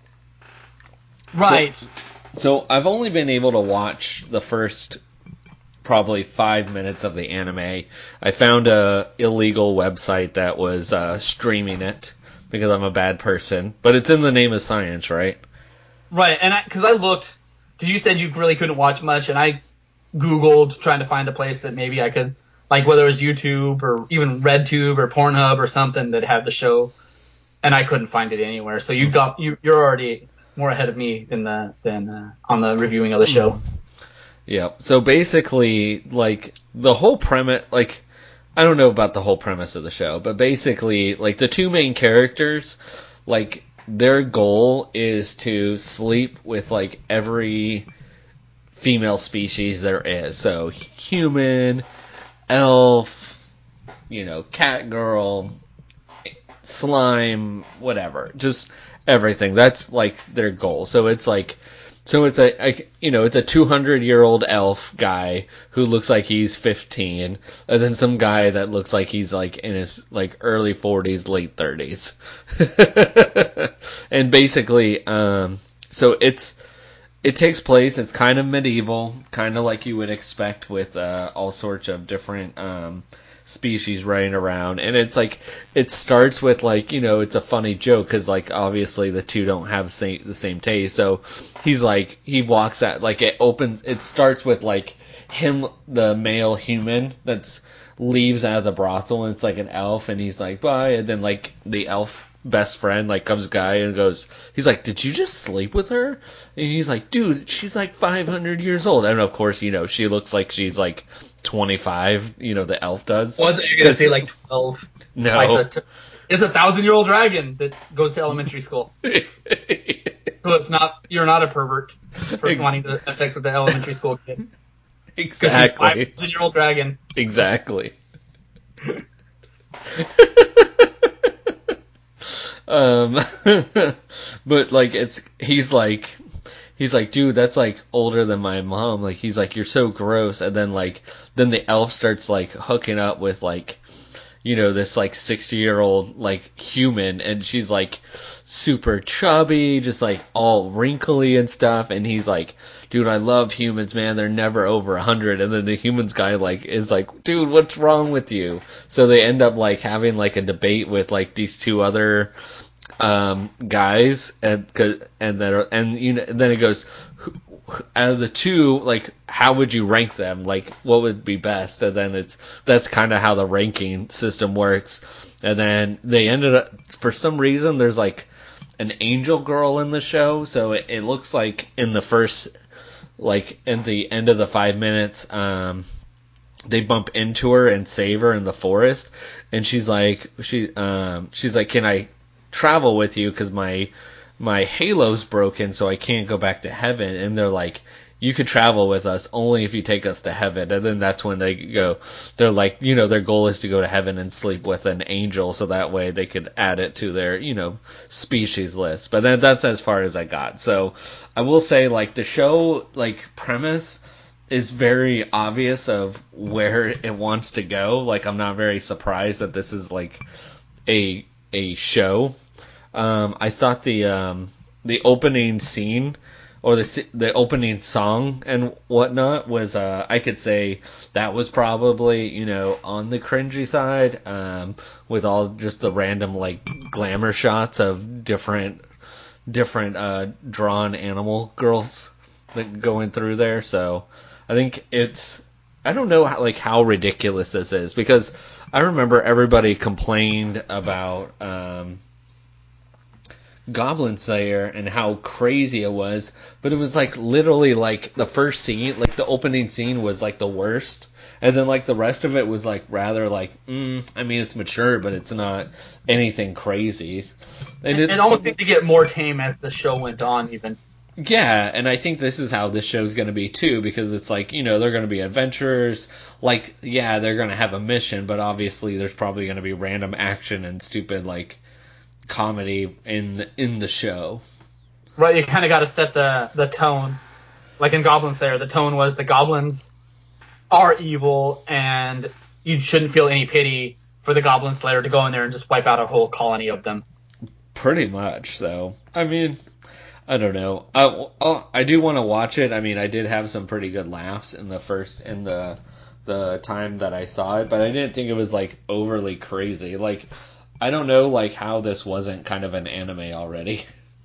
Right. So, so I've only been able to watch the first probably five minutes of the anime. I found a illegal website that was uh, streaming it because I'm a bad person. But it's in the name of science, right? Right, and because I, I looked, because you said you really couldn't watch much, and I Googled trying to find a place that maybe I could, like whether it was YouTube or even RedTube or Pornhub or something that had the show, and I couldn't find it anywhere. So you got you you're already more ahead of me than the than uh, on the reviewing of the show. Yeah. So basically, like the whole premise, like I don't know about the whole premise of the show, but basically, like the two main characters, like their goal is to sleep with like every female species there is. So human, elf, you know, cat girl, slime, whatever, just everything. That's like their goal. So it's like. So it's a, a, you know, it's a two hundred year old elf guy who looks like he's fifteen, and then some guy that looks like he's like in his like early forties, late thirties. And basically, um, so it's, it takes place, it's kind of medieval, kind of like you would expect with, uh, all sorts of different, um, species running around, and it's like it starts with like, you know, it's a funny joke because like obviously the two don't have the same, the same taste. So he's like, he walks out, like it opens, it starts with like him, the male human that's leaves out of the brothel, and it's like an elf, and he's like, bye, and then like the elf best friend like comes guy and goes, he's like, did you just sleep with her? And he's like, dude, she's like five hundred years old. And of course, you know, she looks like she's like twenty-five, you know, the elf does. Well, you're going to say like twelve. No. Like the, it's a thousand year old dragon that goes to elementary school. So it's not, you're not a pervert for wanting to have sex with the elementary school kid. Exactly. Five thousand year old dragon. Exactly. um, but like it's he's like he's like, dude, that's like older than my mom. Like he's like, you're so gross. And then like then the elf starts like hooking up with like, you know, this like sixty year old like human, and she's like super chubby, just like all wrinkly and stuff, and he's like, dude, I love humans, man, they're never over a hundred. And then the humans guy like is like, dude, what's wrong with you? So they end up like having like a debate with like these two other um guys, and and then and you know, and then it goes, out of the two, like, how would you rank them? Like, what would be best? And then it's, that's kind of how the ranking system works. And then they ended up, for some reason, there's like an angel girl in the show. So it, it looks like in the first, like, in the end of the five minutes, um, they bump into her and save her in the forest. And she's like, she, um, she's like, can I travel with you? 'Cause my, my halo's broken, so I can't go back to heaven. And they're like, you could travel with us only if you take us to heaven. And then that's when they go, they're like, you know, their goal is to go to heaven and sleep with an angel, so that way they could add it to their, you know, species list. But then that's as far as I got. So I will say, like, the show, like, premise is very obvious of where it wants to go. Like, I'm not very surprised that this is like a a show. Um, I thought the um, the opening scene or the the opening song and whatnot was, uh, I could say that was probably, you know, on the cringy side, um, with all just the random like glamour shots of different different uh, drawn animal girls that going through there. So I think it's, I don't know how, like how ridiculous this is, because I remember everybody complained about um, Goblin Slayer and how crazy it was, but it was like literally like the first scene, like the opening scene was like the worst, and then like the rest of it was like rather like, mm, I mean, it's mature, but it's not anything crazy. And it, it almost seemed to get more tame as the show went on, even. Yeah, and I think this is how this show's going to be too, because it's like, you know, they're going to be adventurers. Like, yeah, they're going to have a mission, but obviously there's probably going to be random action and stupid like comedy in the, in the show. Right, you kind of got to set the the tone. Like in Goblin Slayer, the tone was the goblins are evil, and you shouldn't feel any pity for the Goblin Slayer to go in there and just wipe out a whole colony of them. Pretty much. So, I mean, I don't know. I, oh, I do want to watch it. I mean, I did have some pretty good laughs in the first in the the time that I saw it, but I didn't think it was like overly crazy. Like, I don't know, like how this wasn't kind of an anime already.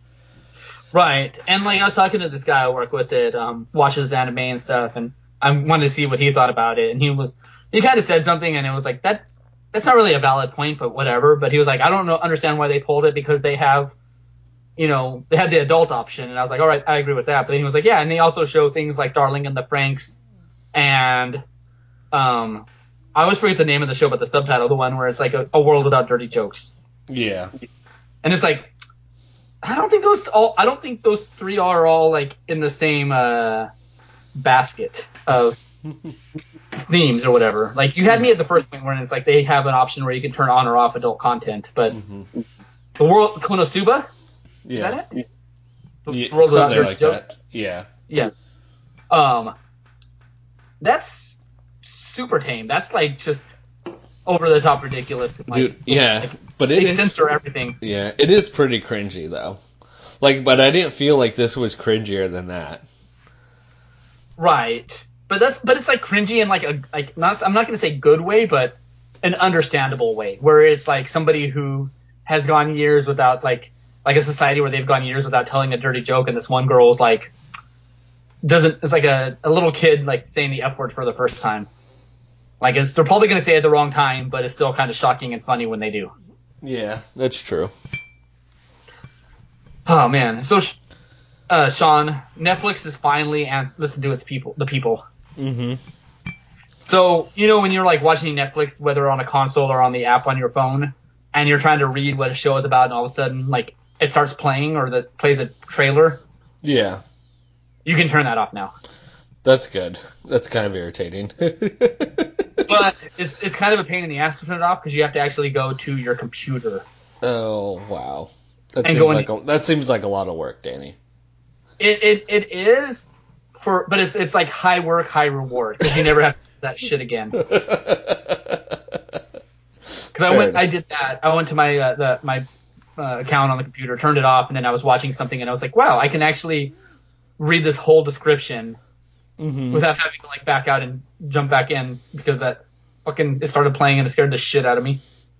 Right, and like I was talking to this guy I work with that um, watches anime and stuff, and I wanted to see what he thought about it, and he was he kind of said something, and it was like that that's not really a valid point, but whatever. But he was like, I don't know, understand why they pulled it, because they have, you know, they had the adult option, and I was like, all right, I agree with that. But then he was like, yeah, and they also show things like Darling and the Franxx, and um, I always forget the name of the show, but the subtitle, the one where it's like a, a world without dirty jokes. Yeah, and it's like, I don't think those all. I don't think those three are all like in the same uh, basket of themes or whatever. Like you had me at the first point where it's like they have an option where you can turn on or off adult content, but mm-hmm. the world Konosuba, yeah, is that it? The yeah, world something like jokes? that. Yeah, yes. Um, that's super tame. That's like just over the top ridiculous. Like, dude. Yeah, like, but it they is censor everything. Yeah, it is pretty cringy though. Like, but I didn't feel like this was cringier than that. Right, but that's but it's like cringy in like a like not I'm not gonna say good way, but an understandable way, where it's like somebody who has gone years without like like a society where they've gone years without telling a dirty joke, and this one girl is like, doesn't. It's like a, a little kid like saying the F word for the first time. Like it's, they're probably going to say it at the wrong time, but it's still kind of shocking and funny when they do. Yeah, that's true. Oh man, so uh, Sean, Netflix is finally ans- listened to its people, the people. Mm-hmm. So you know when you're like watching Netflix, whether on a console or on the app on your phone, and you're trying to read what a show is about, and all of a sudden like it starts playing or that plays a trailer. Yeah. You can turn that off now. That's good. That's kind of irritating. But it's it's kind of a pain in the ass to turn it off because you have to actually go to your computer. Oh wow, that And seems going- like a, that seems like a lot of work, Danny. It it, it is for, but it's it's like high work, high reward because you never have to do that shit again. Because I Fair went, enough. I did that. I went to my uh, the my uh, account on the computer, turned it off, and then I was watching something, and I was like, wow, I can actually read this whole description Mm-hmm. without having to like back out and jump back in because that fucking it started playing and it scared the shit out of me.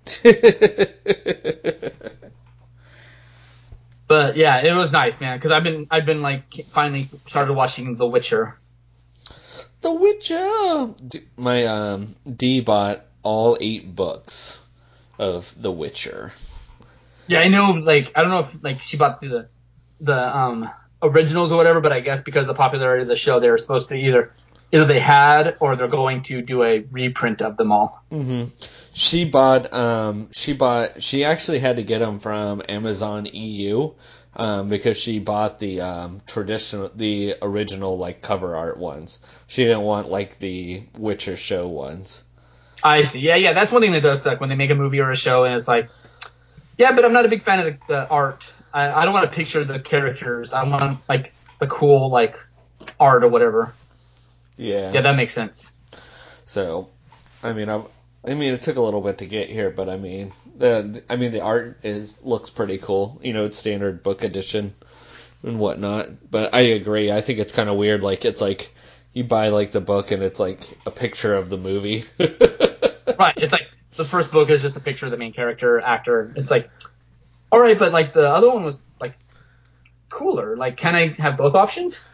But yeah, it was nice, man, because I've been I've been like finally started watching The Witcher. The Witcher. D- My um D bought all eight books of The Witcher. Yeah, I know. Like I don't know if like she bought the the um originals or whatever, but I guess because of the popularity of the show, they were supposed to either either they had or they're going to do a reprint of them all. Mm-hmm. She bought um she bought she actually had to get them from Amazon E U um because she bought the um traditional the original like cover art ones. She didn't want like the Witcher show ones. I see. Yeah, yeah. That's one thing that does suck when they make a movie or a show and it's like, yeah, but I'm not a big fan of the, the art. I, I don't want to picture the characters. I want like the cool like art or whatever. Yeah. Yeah, that makes sense. So, I mean, I, I mean, it took a little bit to get here, but I mean, the, I mean, the art is looks pretty cool. You know, it's standard book edition and whatnot. But I agree. I think it's kind of weird. Like, it's like you buy like the book and it's like a picture of the movie. Right. It's like the first book is just a picture of the main character, actor. It's like, all right, but like the other one was like cooler. Like, can I have both options?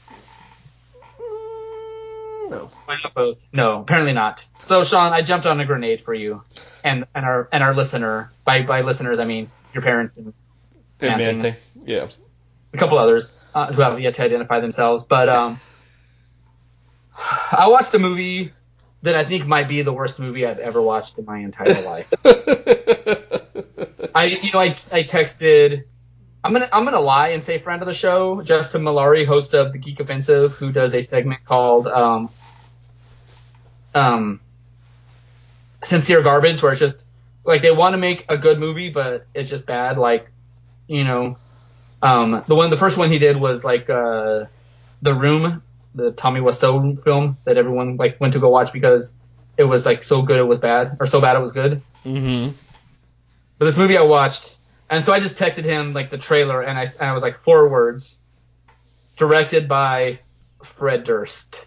Mm, no. Why not both? No, apparently not. So, Sean, I jumped on a grenade for you and, and our and our listener. By by listeners, I mean your parents and And Man man Thing. thing. Yeah. a couple others uh, who haven't yet to identify themselves. But um, I watched a movie that I think might be the worst movie I've ever watched in my entire life. I, you know, I, I texted. I'm gonna I'm gonna lie and say friend of the show, Justin Malari, host of the Geek Offensive, who does a segment called um, um, Sincere Garbage, where it's just like they want to make a good movie, but it's just bad. Like, you know, um, the one the first one he did was like uh, The Room, the Tommy Wiseau film that everyone like went to go watch because it was like so good it was bad, or so bad it was good. Mm-hmm. But this movie I watched, and so I just texted him like the trailer, and I, and I was like, four words, directed by Fred Durst.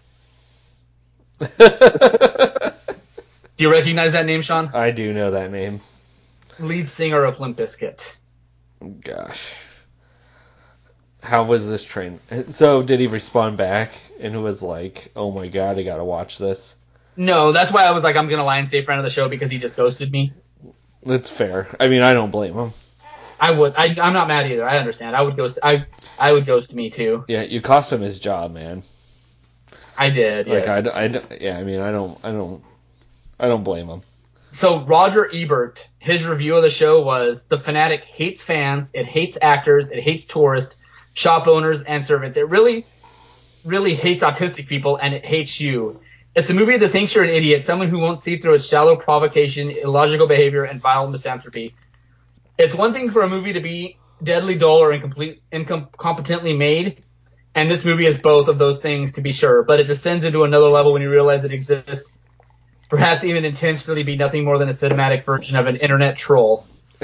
Do you recognize that name, Sean? I do know that name. Lead singer of Limp Bizkit. Gosh. How was this train? So, did he respond back and was like, oh my god, I gotta watch this? No, that's why I was like, I'm gonna lie and say friend of the show because he just ghosted me. That's fair. I mean, I don't blame him. I would. I, I'm not mad either. I understand. I would ghost. I I would ghost me too. Yeah, you cost him his job, man. I did. Like, Yes. I, I, yeah, I mean, I don't, I don't, I don't blame him. So Roger Ebert, his review of the show was: The Fanatic hates fans, it hates actors, it hates tourists, shop owners, and servants. It really, really hates autistic people, and it hates you. It's a movie that thinks you're an idiot, someone who won't see through its shallow provocation, illogical behavior, and vile misanthropy. It's one thing for a movie to be deadly dull or incomplete, incompetently made, and this movie is both of those things, to be sure, but it descends into another level when you realize it exists, perhaps even intentionally be nothing more than a cinematic version of an internet troll.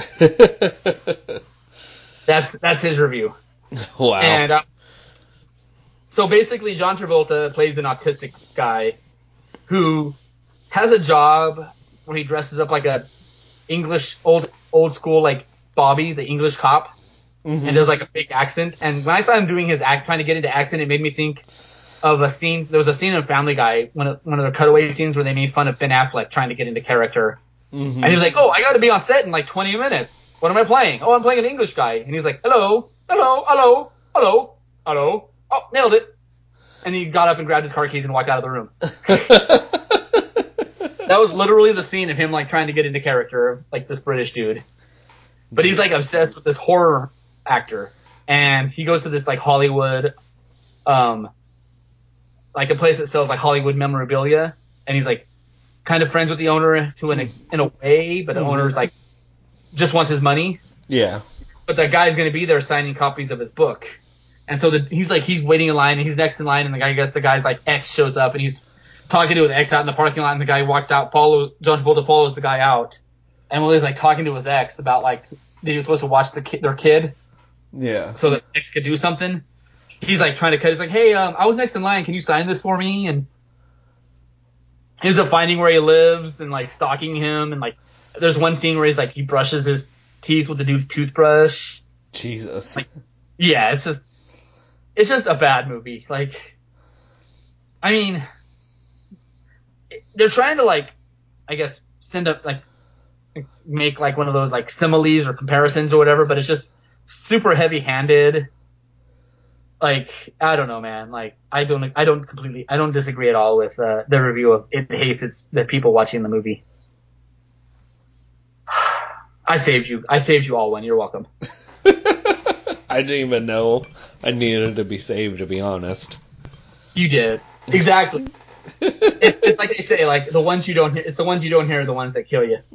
That's that's his review. Wow. And uh, so basically, John Travolta plays an autistic guy who has a job where he dresses up like a English old old school like Bobby, the English cop, Mm-hmm. and does like a fake accent. And when I saw him doing his act, trying to get into accent, it made me think of a scene. There was a scene in Family Guy, one of, one of the cutaway scenes where they made fun of Ben Affleck trying to get into character. Mm-hmm. And he was like, oh, I got to be on set in like twenty minutes. What am I playing? Oh, I'm playing an English guy. And he's like, hello, hello, hello, hello, hello. Oh, nailed it. And he got up and grabbed his car keys and walked out of the room. That was literally the scene of him like trying to get into character, like this British dude. But he's like obsessed with this horror actor. And he goes to this like Hollywood, um, like a place that sells like Hollywood memorabilia. And he's like kind of friends with the owner to an, in a way, but the mm-hmm. owner's like just wants his money. Yeah. But that guy's going to be there signing copies of his book. And so the, he's like, he's waiting in line and he's next in line. And the guy, I guess the guy's like X shows up and he's talking to an ex out in the parking lot, and the guy walks out, follows, John Travolta follows the guy out, and Willie's like talking to his ex about like that he was supposed to watch the ki- their kid, yeah, so that the ex could do something. He's like trying to cut. He's like, hey, um, I was next in line. Can you sign this for me? And he ends up finding where he lives and like stalking him. And like, there's one scene where he's like he brushes his teeth with the dude's toothbrush. Jesus. Like, yeah, it's just it's just a bad movie. Like, I mean. They're trying to like, I guess, send up like, make like one of those like similes or comparisons or whatever, but it's just super heavy-handed. Like, I don't know, man. Like, I don't, I don't completely, I don't disagree at all with uh, the review of it hates its the people watching the movie. I saved you. I saved you all one. You're welcome. I didn't even know I needed to be saved, to be honest. You did. Exactly. it, it's like they say, like the ones you don't hear. It's the ones you don't hear are the ones that kill you.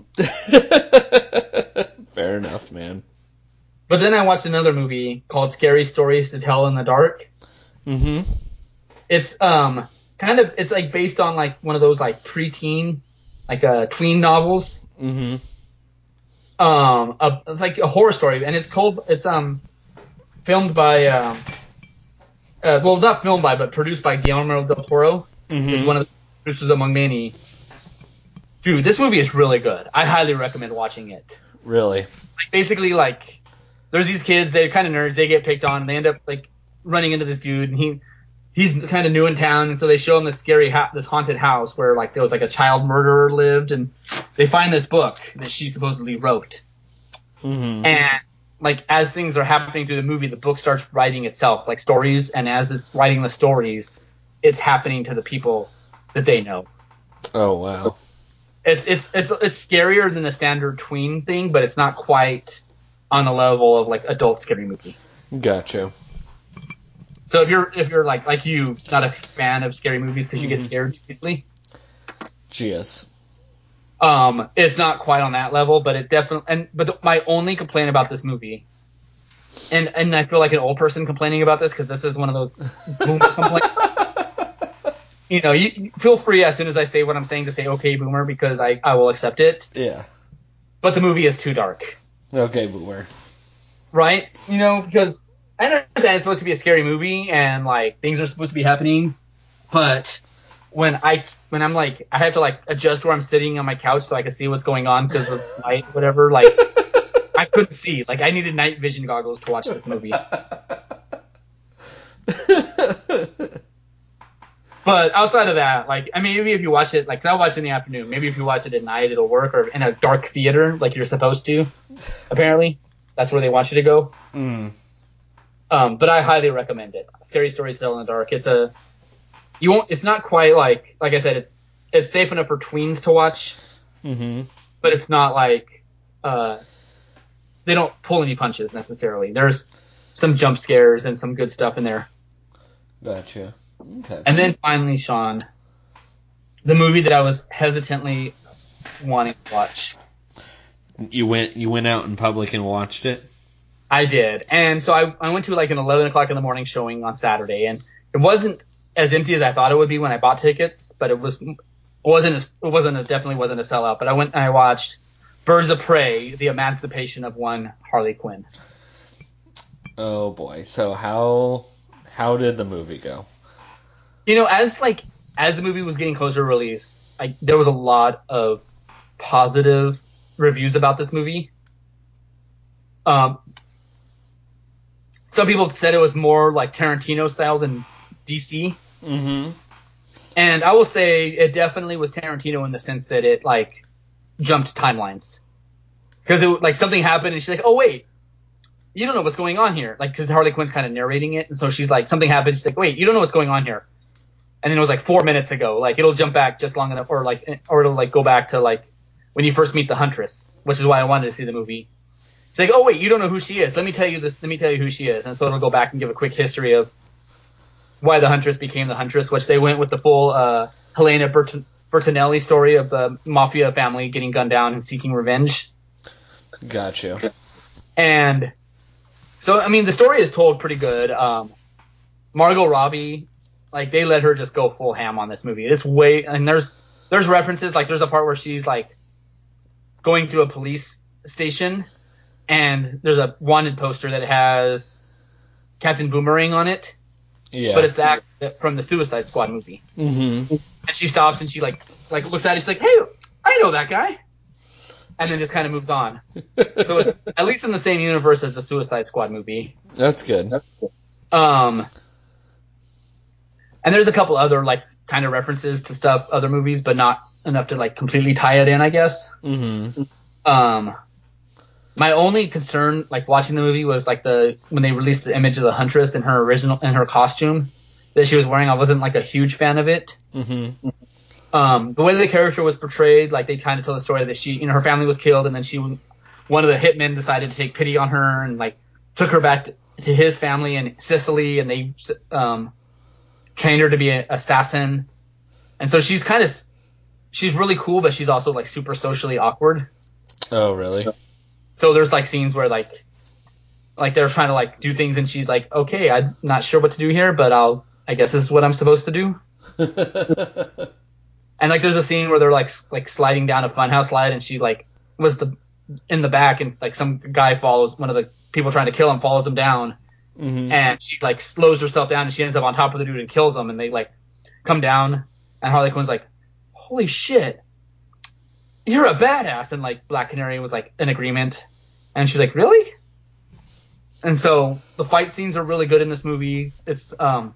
Fair enough, man. But then I watched another movie called Scary Stories to Tell in the Dark. Mm-hmm. It's um kind of it's like based on like one of those like preteen, like uh tween novels. Mm-hmm. Um, a, it's like a horror story, and it's told. It's um filmed by um uh, well not filmed by but produced by Guillermo del Toro. Mm-hmm. Who's one of the producers among many. Dude, this movie is really good. I highly recommend watching it. Really? Like basically, like there's these kids. They're kind of nerds. They get picked on. They end up like running into this dude, and he he's kind of new in town, and so they show him this scary ha- this haunted house where like there was like a child murderer lived, and they find this book that she supposedly wrote. Mm-hmm. And like as things are happening through the movie, the book starts writing itself, like stories, and as it's writing the stories, it's happening to the people that they know. Oh wow. It's it's it's it's scarier than the standard tween thing, but it's not quite on the level of like adult scary movie. Gotcha. So if you're if you're like like you, not a fan of scary movies because you mm-hmm. get scared easily. Yes. Um, it's not quite on that level, but it definitely. And but the, my only complaint about this movie, and and I feel like an old person complaining about this because this is one of those boomer complaints. You know, you feel free as soon as I say what I'm saying to say okay, boomer, because I I will accept it. Yeah. But the movie is too dark. Okay, boomer. Right? You know, because I understand it's supposed to be a scary movie and like things are supposed to be happening, but when I when I'm like I have to like adjust where I'm sitting on my couch so I can see what's going on because of light, whatever. Like I couldn't see. Like I needed night vision goggles to watch this movie. But outside of that, like I mean, maybe if you watch it, like 'cause I watch it in the afternoon. Maybe if you watch it at night, it'll work, or in a dark theater, like you're supposed to. Apparently, that's where they want you to go. Mm. Um, but I highly recommend it. Scary Stories to Tell in the Dark. It's a you won't. It's not quite like like I said. It's it's safe enough for tweens to watch, mm-hmm. but it's not like uh, they don't pull any punches necessarily. There's some jump scares and some good stuff in there. Gotcha. Okay. And then finally, Sean, the movie that I was hesitantly wanting to watch. You went you went out in public and watched it? I did. And so I, I went to like an eleven o'clock in the morning showing on Saturday, and it wasn't as empty as I thought it would be when I bought tickets, but it was it wasn't as, it wasn't a, definitely wasn't a sellout. But I went and I watched Birds of Prey: The Emancipation of One Harley Quinn. Oh boy. So how how did the movie go? You know, as like as the movie was getting closer to release, I, there was a lot of positive reviews about this movie. Um, some people said it was more like Tarantino style than D C. Mm-hmm. And I will say it definitely was Tarantino in the sense that it like jumped timelines. Because it like something happened and she's like, oh wait, you don't know what's going on here. Like, because Harley Quinn's kind of narrating it, and so she's like, something happened. She's like, wait, you don't know what's going on here. And then it was like four minutes ago. Like, it'll jump back just long enough, or like, or it'll like go back to like when you first meet the Huntress, which is why I wanted to see the movie. She's like, oh wait, you don't know who she is. Let me tell you this. Let me tell you who she is. And so it'll go back and give a quick history of why the Huntress became the Huntress, which they went with the full uh, Helena Bert- Bertinelli story of the mafia family getting gunned down and seeking revenge. Gotcha. And so, I mean, the story is told pretty good. Um, Margot Robbie, like, they let her just go full ham on this movie. It's way, and there's, there's references, like, there's a part where she's, like, going to a police station, and there's a wanted poster that has Captain Boomerang on it. Yeah. But it's that from the Suicide Squad movie. Mm-hmm. And she stops and she, like, like looks at it, she's like, hey, I know that guy. And then just kind of moved on. So it's at least in the same universe as the Suicide Squad movie. That's good. Um, and there's a couple other like kind of references to stuff, other movies, but not enough to like completely tie it in, I guess. Mm-hmm. Um, my only concern, like watching the movie, was like the when they released the image of the Huntress in her original in her costume that she was wearing. I wasn't like a huge fan of it. Mm-hmm. Um, the way the character was portrayed, like they kind of tell the story that she, you know, her family was killed, and then she, one of the hitmen decided to take pity on her and like took her back to, to his family in Sicily, and they um, trained her to be an assassin. And so she's kind of, she's really cool, but she's also like super socially awkward. Oh, really? So there's like scenes where like, like they're trying to like do things, and she's like, okay, I'm not sure what to do here, but I'll, I guess this is what I'm supposed to do. And like, there's a scene where they're like like sliding down a funhouse slide, and she like was the in the back, and like some guy follows one of the people trying to kill him, follows him down, mm-hmm. and she like slows herself down, and she ends up on top of the dude and kills him. And they like come down, and Harley Quinn's like, "Holy shit, you're a badass!" And like Black Canary was like in agreement, and she's like, "Really?" And so the fight scenes are really good in this movie. It's um,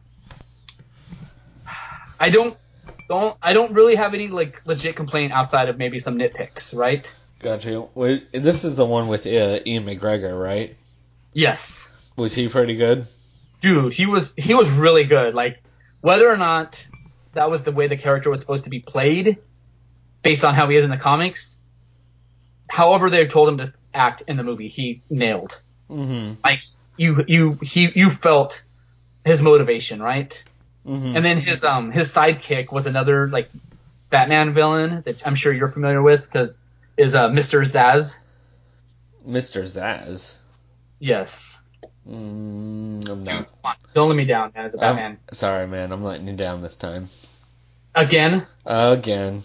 I don't. Don't I don't really have any like legit complaint outside of maybe some nitpicks, right? Gotcha. Wait, this is the one with uh, Ian McGregor, right? Yes. Was he pretty good? Dude, he was he was really good. Like, whether or not that was the way the character was supposed to be played, based on how he is in the comics, however they told him to act in the movie, he nailed. Mm-hmm. Like you you he you felt his motivation, right? Mm-hmm. And then his um his sidekick was another like Batman villain that I'm sure you're familiar with, because is uh Mister Zsasz. Mister Zsasz. Yes. Mm, I'm not. Come on, don't let me down, man. As a Batman. I'm, sorry, man. I'm letting you down this time. Again. Again.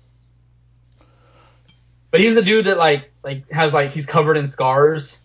But he's the dude that like like has like he's covered in scars.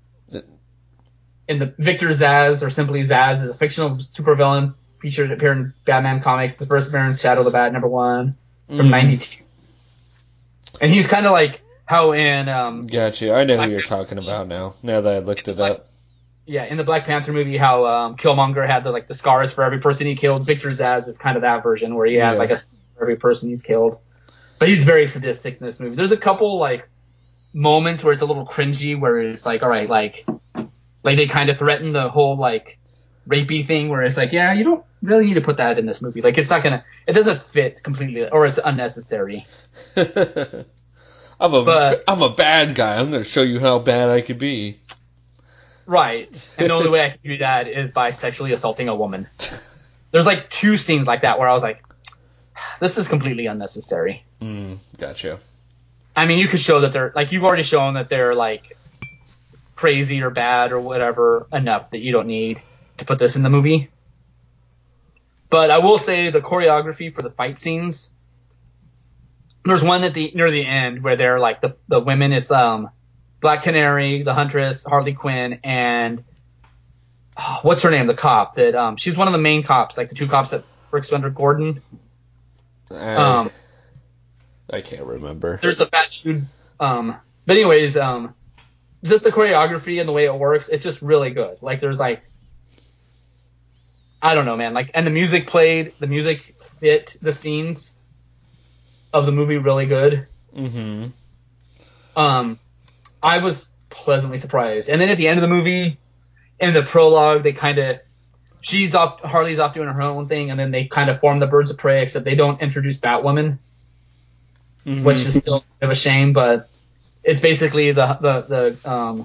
In the Victor Zsasz, or simply Zsasz, is a fictional supervillain featured appeared in Batman comics. His first appearance, Shadow the Bat, number one from ninety-two. And he's kind of like how in um. Gotcha. I know Black who you're talking about now. Now that I looked it up. Yeah, in the Black Panther movie, how um, Killmonger had the like the scars for every person he killed. Victor Zsasz is kind of that version where he has Yeah. like a for every person he's killed. But he's very sadistic in this movie. There's a couple like moments where it's a little cringy, where it's like, all right, like like they kind of threaten the whole like rapey thing, where it's like, yeah, you don't really need to put that in this movie. Like, it's not gonna, it doesn't fit completely, or it's unnecessary. I'm a But, I'm a bad guy. I'm gonna show you how bad I could be. Right. And the only way I can do that is by sexually assaulting a woman. There's like two scenes like that where I was like, this is completely unnecessary. Mm, gotcha. I mean, you could show that they're, like, you've already shown that they're, like, crazy or bad or whatever enough that you don't need to put this in the movie. But I will say the choreography for the fight scenes, there's one at the, near the end where they're, like, the the women, it's, um, Black Canary, the Huntress, Harley Quinn, and oh, what's her name? The cop that um she's one of the main cops, like the two cops that works under Gordon. I, Um, I can't remember. there's the fat dude. Um, but anyways, um, just the choreography and the way it works, it's just really good. Like there's like I don't know, man. Like, and the music played, the music fit the scenes of the movie really good. Mm-hmm. Um, I was pleasantly surprised. And then at the end of the movie, in the prologue, they kind of, she's off, Harley's off doing her own thing, and then they kind of form the Birds of Prey, except they don't introduce Batwoman, Mm-hmm. which is still a bit of a shame, but it's basically the, the, the, um,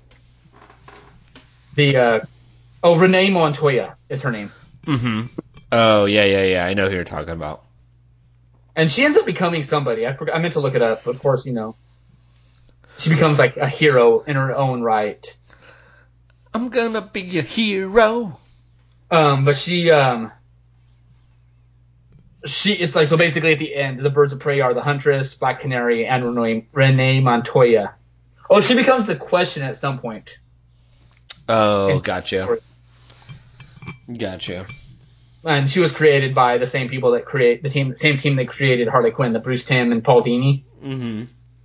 the, uh, oh, Renee Montoya is her name. Mm-hmm. Oh, yeah, yeah, yeah. I know who you're talking about. And she ends up becoming somebody. I forgot, I meant to look it up, but of course, you know, she becomes like a hero in her own right. I'm gonna be a hero. Um, but she, um, she, it's like, so basically at the end, the Birds of Prey are the Huntress, Black Canary, and Renee, Renee Montoya. Oh, she becomes the Question at some point. Oh, gotcha. Gotcha. And she was created by the same people that create the team, the same team that created Harley Quinn, the Bruce Timm and Paul Dini. Mm-hmm.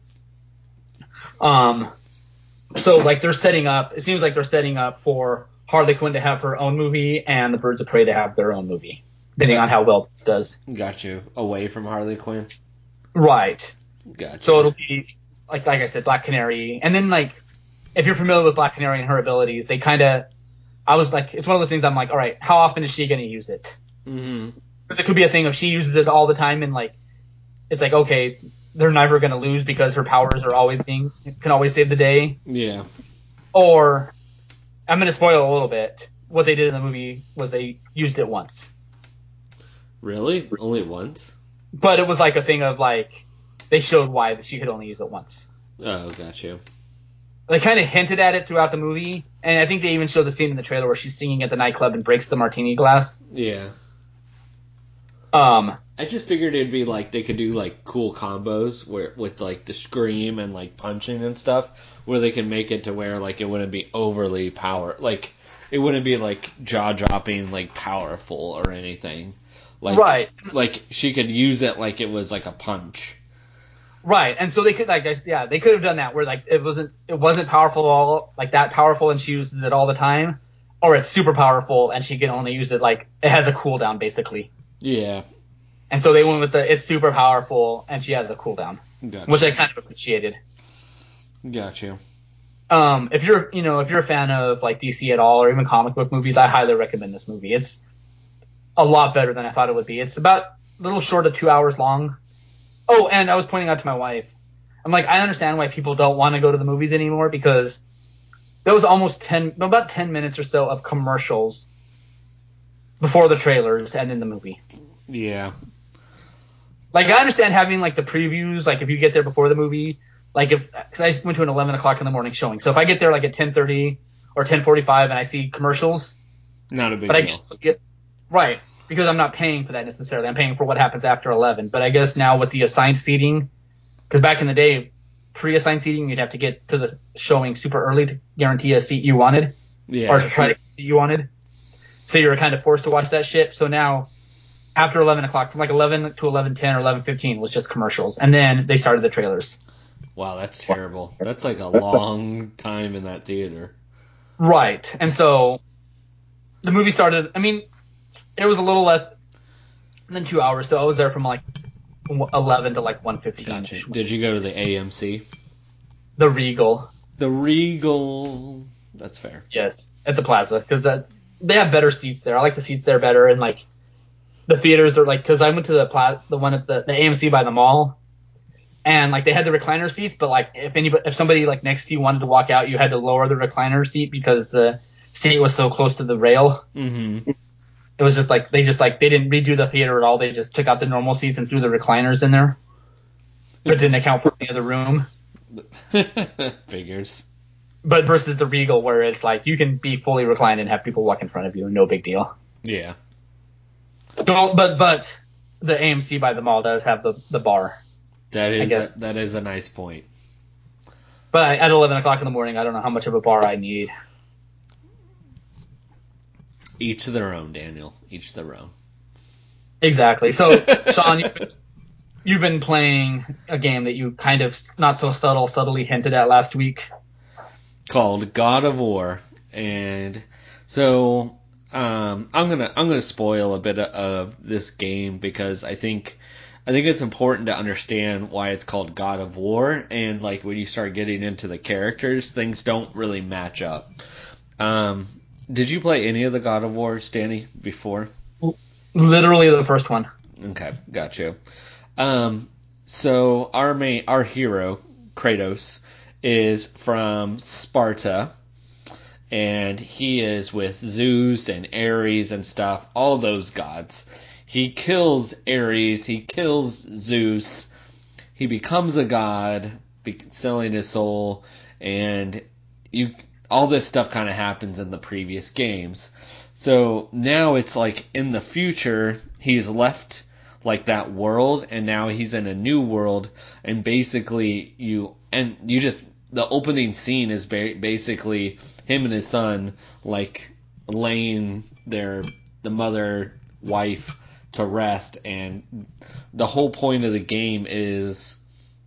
Um, so like they're setting up, it seems like they're setting up for Harley Quinn to have her own movie and the Birds of Prey to have their own movie, depending on how well this does. Gotcha. Away from Harley Quinn. Right. Gotcha. So it'll be like, like I said, Black Canary, and then like, if you're familiar with Black Canary and her abilities, they kind of, I was like, it's one of those things I'm like, all right, how often is she going to use it? Mm-hmm. Because it could be a thing if she uses it all the time and like, it's like, okay, they're never going to lose because her powers are always being, can always save the day. Yeah. Or, I'm going to spoil a little bit. What they did in the movie was they used it once. Really? Only once? But it was like a thing of like, they showed why she could only use it once. Oh, gotcha. They kind of hinted at it throughout the movie, and I think they even showed the scene in the trailer where she's singing at the nightclub and breaks the martini glass. Yeah. Um, I just figured it'd be like they could do like cool combos where with like the scream and like punching and stuff, where they can make it to where like it wouldn't be overly power, like it wouldn't be like jaw dropping like powerful or anything. Like, right. Like she could use it like it was like a punch. Right, and so they could like yeah they could have done that where like it wasn't it wasn't powerful all like that powerful and she uses it all the time, or it's super powerful and she can only use it like it has a cooldown basically. Yeah. And so they went with the it's super powerful and she has a cooldown, Gotcha. which I kind of appreciated. Gotcha. Um, if you're you know if you're a fan of like D C at all or even comic book movies, I highly recommend this movie. It's a lot better than I thought it would be. It's about a little short of two hours long. Oh, and I was pointing out to my wife, I'm like, I understand why people don't want to go to the movies anymore because there was almost ten, about ten minutes or so of commercials before the trailers and in the movie. Yeah. Like, I understand having like the previews, like if you get there before the movie, like if, cause I went to an eleven o'clock in the morning showing. So if I get there like at ten thirty or ten forty-five and I see commercials, not a big but deal. I guess, get, right. Because I'm not paying for that necessarily. I'm paying for what happens after eleven. But I guess now with the assigned seating, because back in the day, pre-assigned seating, you'd have to get to the showing super early to guarantee a seat you wanted. Yeah. Or to try to get a seat you wanted. So you were kind of forced to watch that shit. So now, after eleven o'clock, from like eleven to eleven ten or eleven fifteen was just commercials. And then they started the trailers. Wow, that's terrible. That's like a long time in that theater. Right. And so, the movie started, I mean, it was a little less than two hours, so I was there from like eleven to like one fifteen. Gotcha. Did you go to the A M C? The Regal. The Regal. That's fair. Yes, at the Plaza, because that they have better seats there. I like the seats there better, and like the theaters are like, because I went to the pla- the one at the, the A M C by the mall, and like they had the recliner seats, but like if anybody if somebody like next to you wanted to walk out, you had to lower the recliner seat because the seat was so close to the rail. Mm-hmm. It was just like they just like they didn't redo the theater at all. They just took out the normal seats and threw the recliners in there. But didn't account for any other room. Figures. But versus the Regal where it's like you can be fully reclined and have people walk in front of you, no big deal. Yeah. Don't, but but the A M C by the mall does have the, the bar. That is a, that is a nice point. But at eleven o'clock in the morning, I don't know how much of a bar I need. Each their own, Daniel. Each their own. Exactly. So, Sean, you've been, you've been playing a game that you kind of not so subtle, subtly hinted at last week. Called God of War. And so um, I'm gonna I'm gonna spoil a bit of this game because I think I think it's important to understand why it's called God of War, and like when you start getting into the characters, things don't really match up. Um, did you play any of the God of Wars, Danny, before? Literally the first one. Okay, got you. Um, so our main, our hero, Kratos, is from Sparta, and he is with Zeus and Ares and stuff, all those gods. He kills Ares, he kills Zeus, he becomes a god, selling his soul, and you all this stuff kind of happens in the previous games. So now it's like in the future, he's left like that world, and now he's in a new world, and basically you and you just the opening scene is ba- basically him and his son like laying their the mother wife to rest, and the whole point of the game is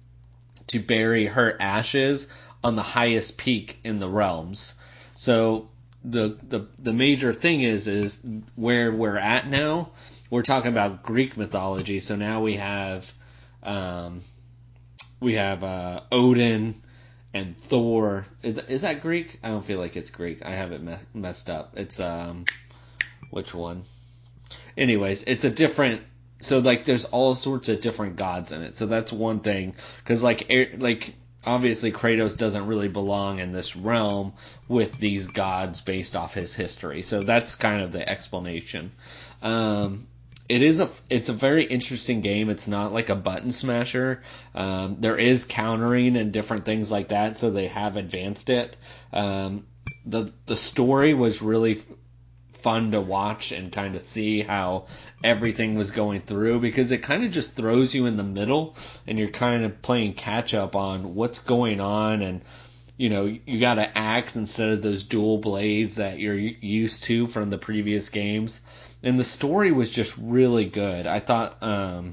to bury her ashes on the highest peak in the realms. So the the the major thing is is where we're at now. We're talking about Greek mythology. So now we have um, we have uh, Odin and Thor. Is, is that Greek? I don't feel like it's Greek. I have it me- messed up. It's um which one? Anyways, it's a different. So like, there's all sorts of different gods in it. So that's one thing, because like like obviously Kratos doesn't really belong in this realm with these gods based off his history. So that's kind of the explanation. Um, it is a it's a very interesting game. It's not like a button smasher. Um, there is countering and different things like that. So they have advanced it. Um, the the story was really fun to watch and kind of see how everything was going through, because it kind of just throws you in the middle and you're kind of playing catch up on what's going on. And you know, you got an axe instead of those dual blades that you're used to from the previous games. And the story was just really good. I thought um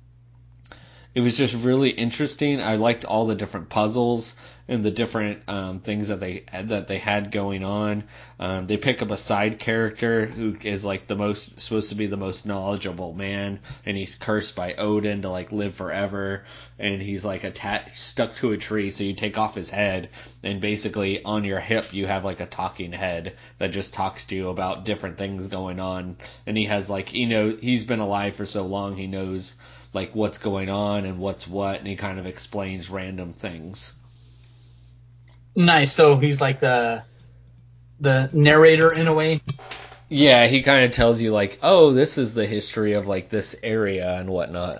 it was just really interesting. I liked all the different puzzles and the different um, things that they that they had going on. Um, they pick up a side character who is like the most supposed to be the most knowledgeable man, and he's cursed by Odin to like live forever. And he's like attached, stuck to a tree. So you take off his head, and basically on your hip you have like a talking head that just talks to you about different things going on. And he has like, you know, he's been alive for so long, he knows like what's going on and what's what, and he kind of explains random things. Nice. So he's like the the narrator in a way. Yeah, he kind of tells you like, oh, this is the history of like this area and whatnot.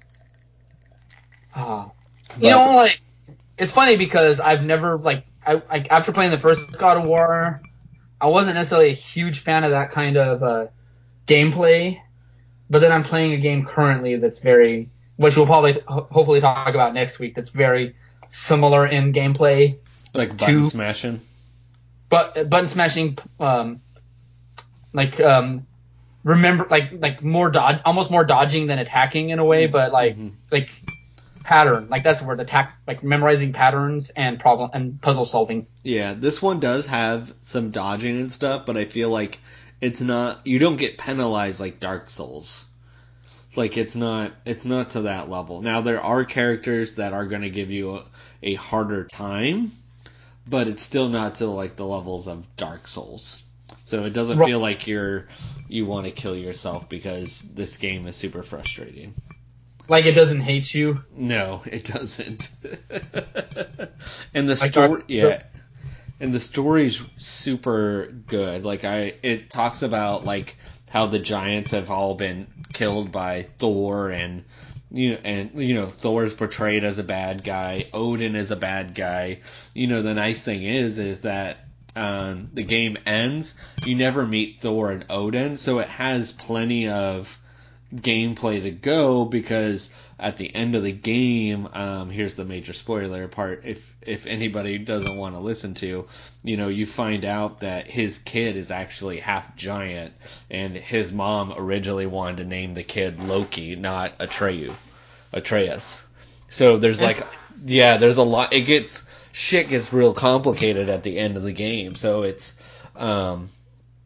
Oh. But You know, like, it's funny because I've never like I like after playing the first God of War, I wasn't necessarily a huge fan of that kind of uh, gameplay. But then I'm playing a game currently that's very, which we'll probably ho- hopefully talk about next week. That's very similar in gameplay. like button to, smashing. But button smashing, um, like um, remember, like like more dodge, almost more dodging than attacking in a way. But like Mm-hmm. like pattern, like that's the word, attack, like memorizing patterns and problem and puzzle solving. Yeah, this one does have some dodging and stuff, but I feel like it's not. You don't get penalized like Dark Souls. Like it's not. It's not to that level. Now there are characters that are going to give you a, a harder time, but it's still not to like the levels of Dark Souls. So it doesn't Right. feel like you're you want to kill yourself because this game is super frustrating. Like it doesn't hate you. No, it doesn't. And the Like Dark, story, yeah, and the story's super good. Like I, it talks about like how the giants have all been killed by Thor, and you know, and you know, Thor's portrayed as a bad guy. Odin is a bad guy. You know, the nice thing is, is that um, the game ends. You never meet Thor and Odin, so it has plenty of gameplay to go, because at the end of the game, um, here's the major spoiler part. If if anybody doesn't want to listen to, you know, you find out that his kid is actually half giant, and his mom originally wanted to name the kid Loki, not Atreyu, Atreus. So there's like, yeah, there's a lot. It gets shit gets real complicated at the end of the game. So it's um,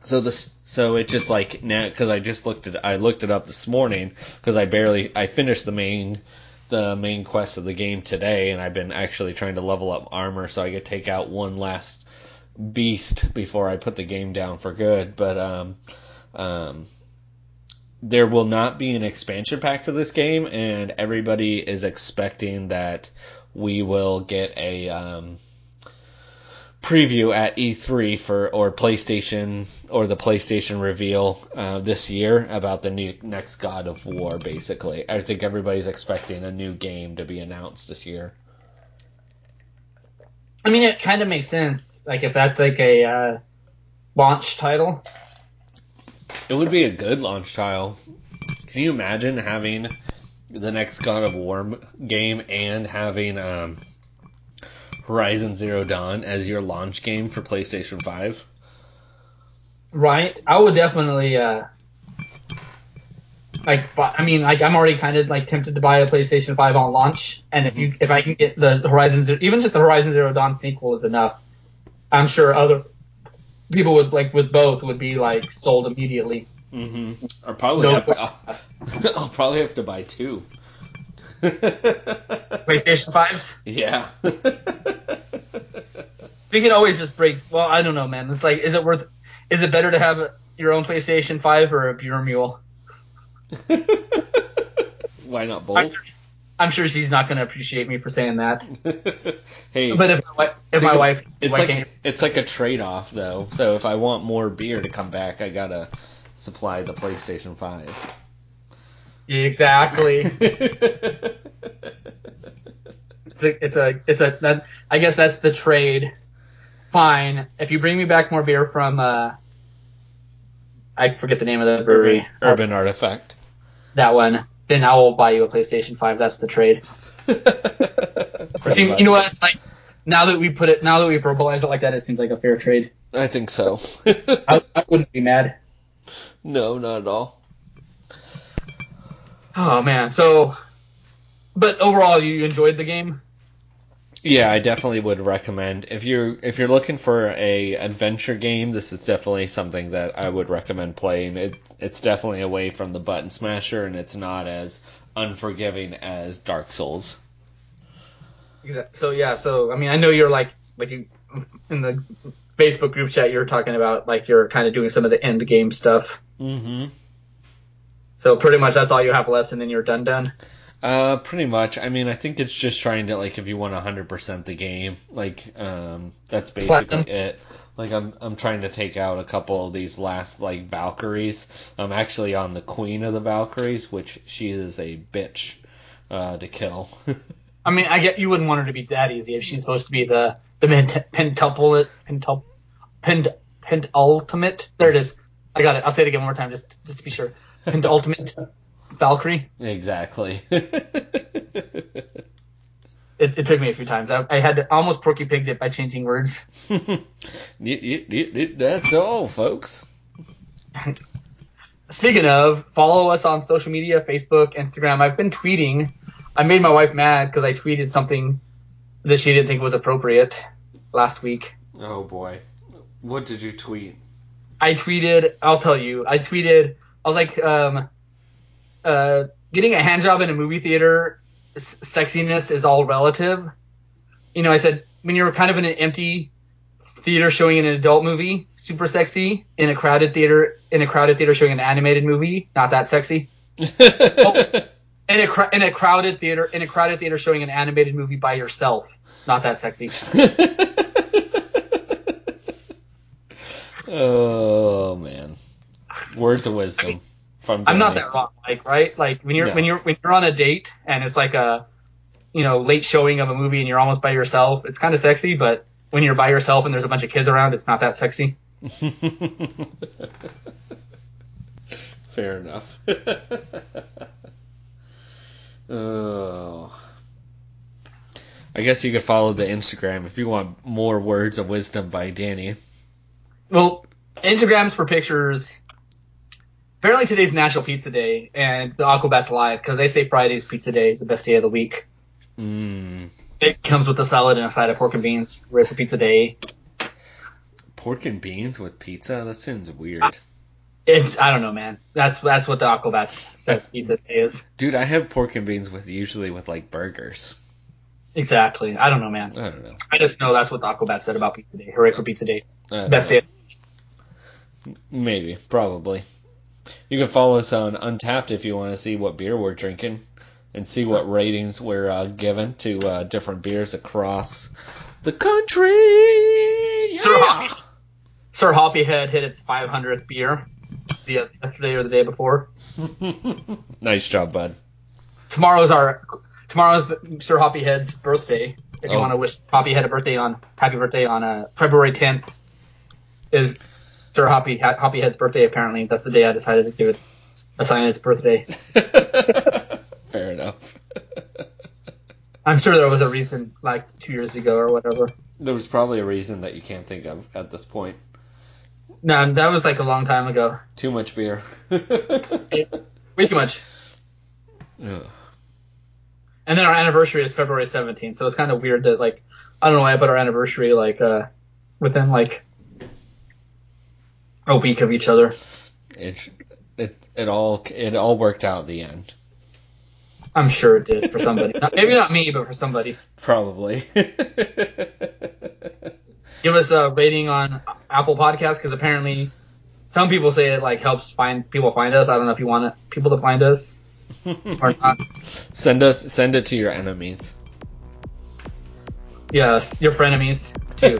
So this, so it just like now because I just looked at I looked it up this morning because I barely I finished the main the main quest of the game today, and I've been actually trying to level up armor so I could take out one last beast before I put the game down for good. But um, um, there will not be an expansion pack for this game, and everybody is expecting that we will get a um, preview at E three for or PlayStation or the PlayStation reveal uh, this year about the new next God of War. Basically, I think everybody's expecting a new game to be announced this year. I mean, it kind of makes sense. Like if that's like a uh, launch title, it would be a good launch title. Can you imagine having the next God of War game and having um, Horizon Zero Dawn as your launch game for PlayStation five? Right. I would definitely, uh, like, I mean, like, I'm already kind of, like, tempted to buy a PlayStation five on launch, and if you, if I can get the Horizon Zero, even just the Horizon Zero Dawn sequel is enough. I'm sure other people with, like, with both would be, like, sold immediately. Mm-hmm. I'll probably, no have, I'll, I'll probably have to buy two. PlayStation fives? Yeah. We can always just break. Well, I don't know, man. It's like, is it worth? Is it better to have your own PlayStation five or a beer mule? Why not both? I'm sure, I'm sure she's not going to appreciate me for saying that. Hey, but if my, if my of, wife, it's like a, it's like a trade-off though. So if I want more beer to come back, I gotta supply the PlayStation five. Exactly. it's a, it's a, it's a. That, I guess that's the trade. Fine. If you bring me back more beer from, uh, I forget the name of the brewery. Urban, Urban Artifact. That one. Then I will buy you a PlayStation five. That's the trade. See, you know what? Like now that we put it, now that we verbalize it like that, it seems like a fair trade. I think so. I, I wouldn't be mad. No, not at all. Oh man. So, but overall, you enjoyed the game? Yeah, I definitely would recommend if you're if you're looking for a adventure game, this is definitely something that I would recommend playing. It it's definitely away from the button smasher, and it's not as unforgiving as Dark Souls. Exactly. So yeah, so I mean, I know you're like like you in the Facebook group chat you're talking about like you're kind of doing some of the end game stuff. Mm-hmm. So pretty much that's all you have left, and then you're done done. Uh, pretty much. I mean, I think it's just trying to, like, if you want one hundred percent the game, like, um, that's basically Platinum. It. Like, I'm I'm trying to take out a couple of these last, like, Valkyries. I'm actually on the Queen of the Valkyries, which she is a bitch uh, to kill. I mean, I get you wouldn't want her to be that easy if she's supposed to be the the pentuplet, pentuple, pent, pentultimate. There it is. I got it. I'll say it again one more time just just to be sure. Pentultimate Valkyrie. Exactly. it, it took me a few times. I, I had to almost porky pigged it by changing words. That's all, folks. Speaking of, follow us on social media, Facebook, Instagram. I've been tweeting. I made my wife mad because I tweeted something that she didn't think was appropriate last week. Oh, boy. What did you tweet? I tweeted, I'll tell you, I tweeted, I was like, um, uh, getting a hand job in a movie theater, s- sexiness is all relative. You know, I said, when you're kind of in an empty theater showing an adult movie, super sexy. In a crowded theater, in a crowded theater showing an animated movie, not that sexy. oh, in a cr- in a crowded theater, in a crowded theater showing an animated movie by yourself, not that sexy. Oh man, words of wisdom. I mean, from I'm not that wrong, like right, like when you're no. when you're when you're on a date and it's like a you know late showing of a movie and you're almost by yourself, it's kind of sexy, but when you're by yourself and there's a bunch of kids around, it's not that sexy. Fair enough. Oh. I guess you could follow the Instagram if you want more words of wisdom by Danny. Well, Instagram's for pictures. Apparently today's National Pizza Day, and the Aquabats lied because they say Friday's Pizza Day, the best day of the week. Mm. It comes with a salad and a side of pork and beans, ready for Pizza Day. Pork and beans with pizza? That sounds weird. It's I don't know, man. That's that's what the Aquabats said pizza is. Dude, I have pork and beans with usually with like burgers. Exactly. I don't know, man. I don't know. I just know that's what the Aquabats said about Pizza Day. Hooray for Pizza Day. Best know. day. Maybe, probably. You can follow us on Untapped if you want to see what beer we're drinking and see what ratings we're uh, given to uh, different beers across the country. Yeah. Sir, Hoppy, Sir Hoppy Head hit its five hundredth beer the, yesterday or the day before. Nice job, bud. Tomorrow's our tomorrow's Sir Hoppy Head's birthday. If you Oh. want to wish Hoppy Head a birthday on happy birthday on uh, February tenth is Sir Hoppy Hoppy Head's birthday. Apparently, that's the day I decided to do it. Assign its birthday. Fair enough. I'm sure there was a reason, like two years ago or whatever. There was probably a reason that you can't think of at this point. No, that was like a long time ago. Too much beer. Way too much. Ugh. And then our anniversary is February seventeenth, so it's kind of weird that, like, I don't know why I put our anniversary, like, uh, within, like, a week of each other. It, it, it all it all worked out in the end. I'm sure it did for somebody. Not, maybe not me, but for somebody. Probably. Give us a rating on Apple Podcasts, because apparently some people say it, like, helps find people find us. I don't know if you want it, people to find us or not. Send us send it to your enemies. Yes, your frenemies, too.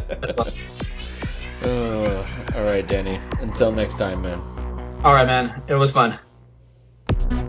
Oh, all right, Danny. Until next time, man. All right, man. It was fun.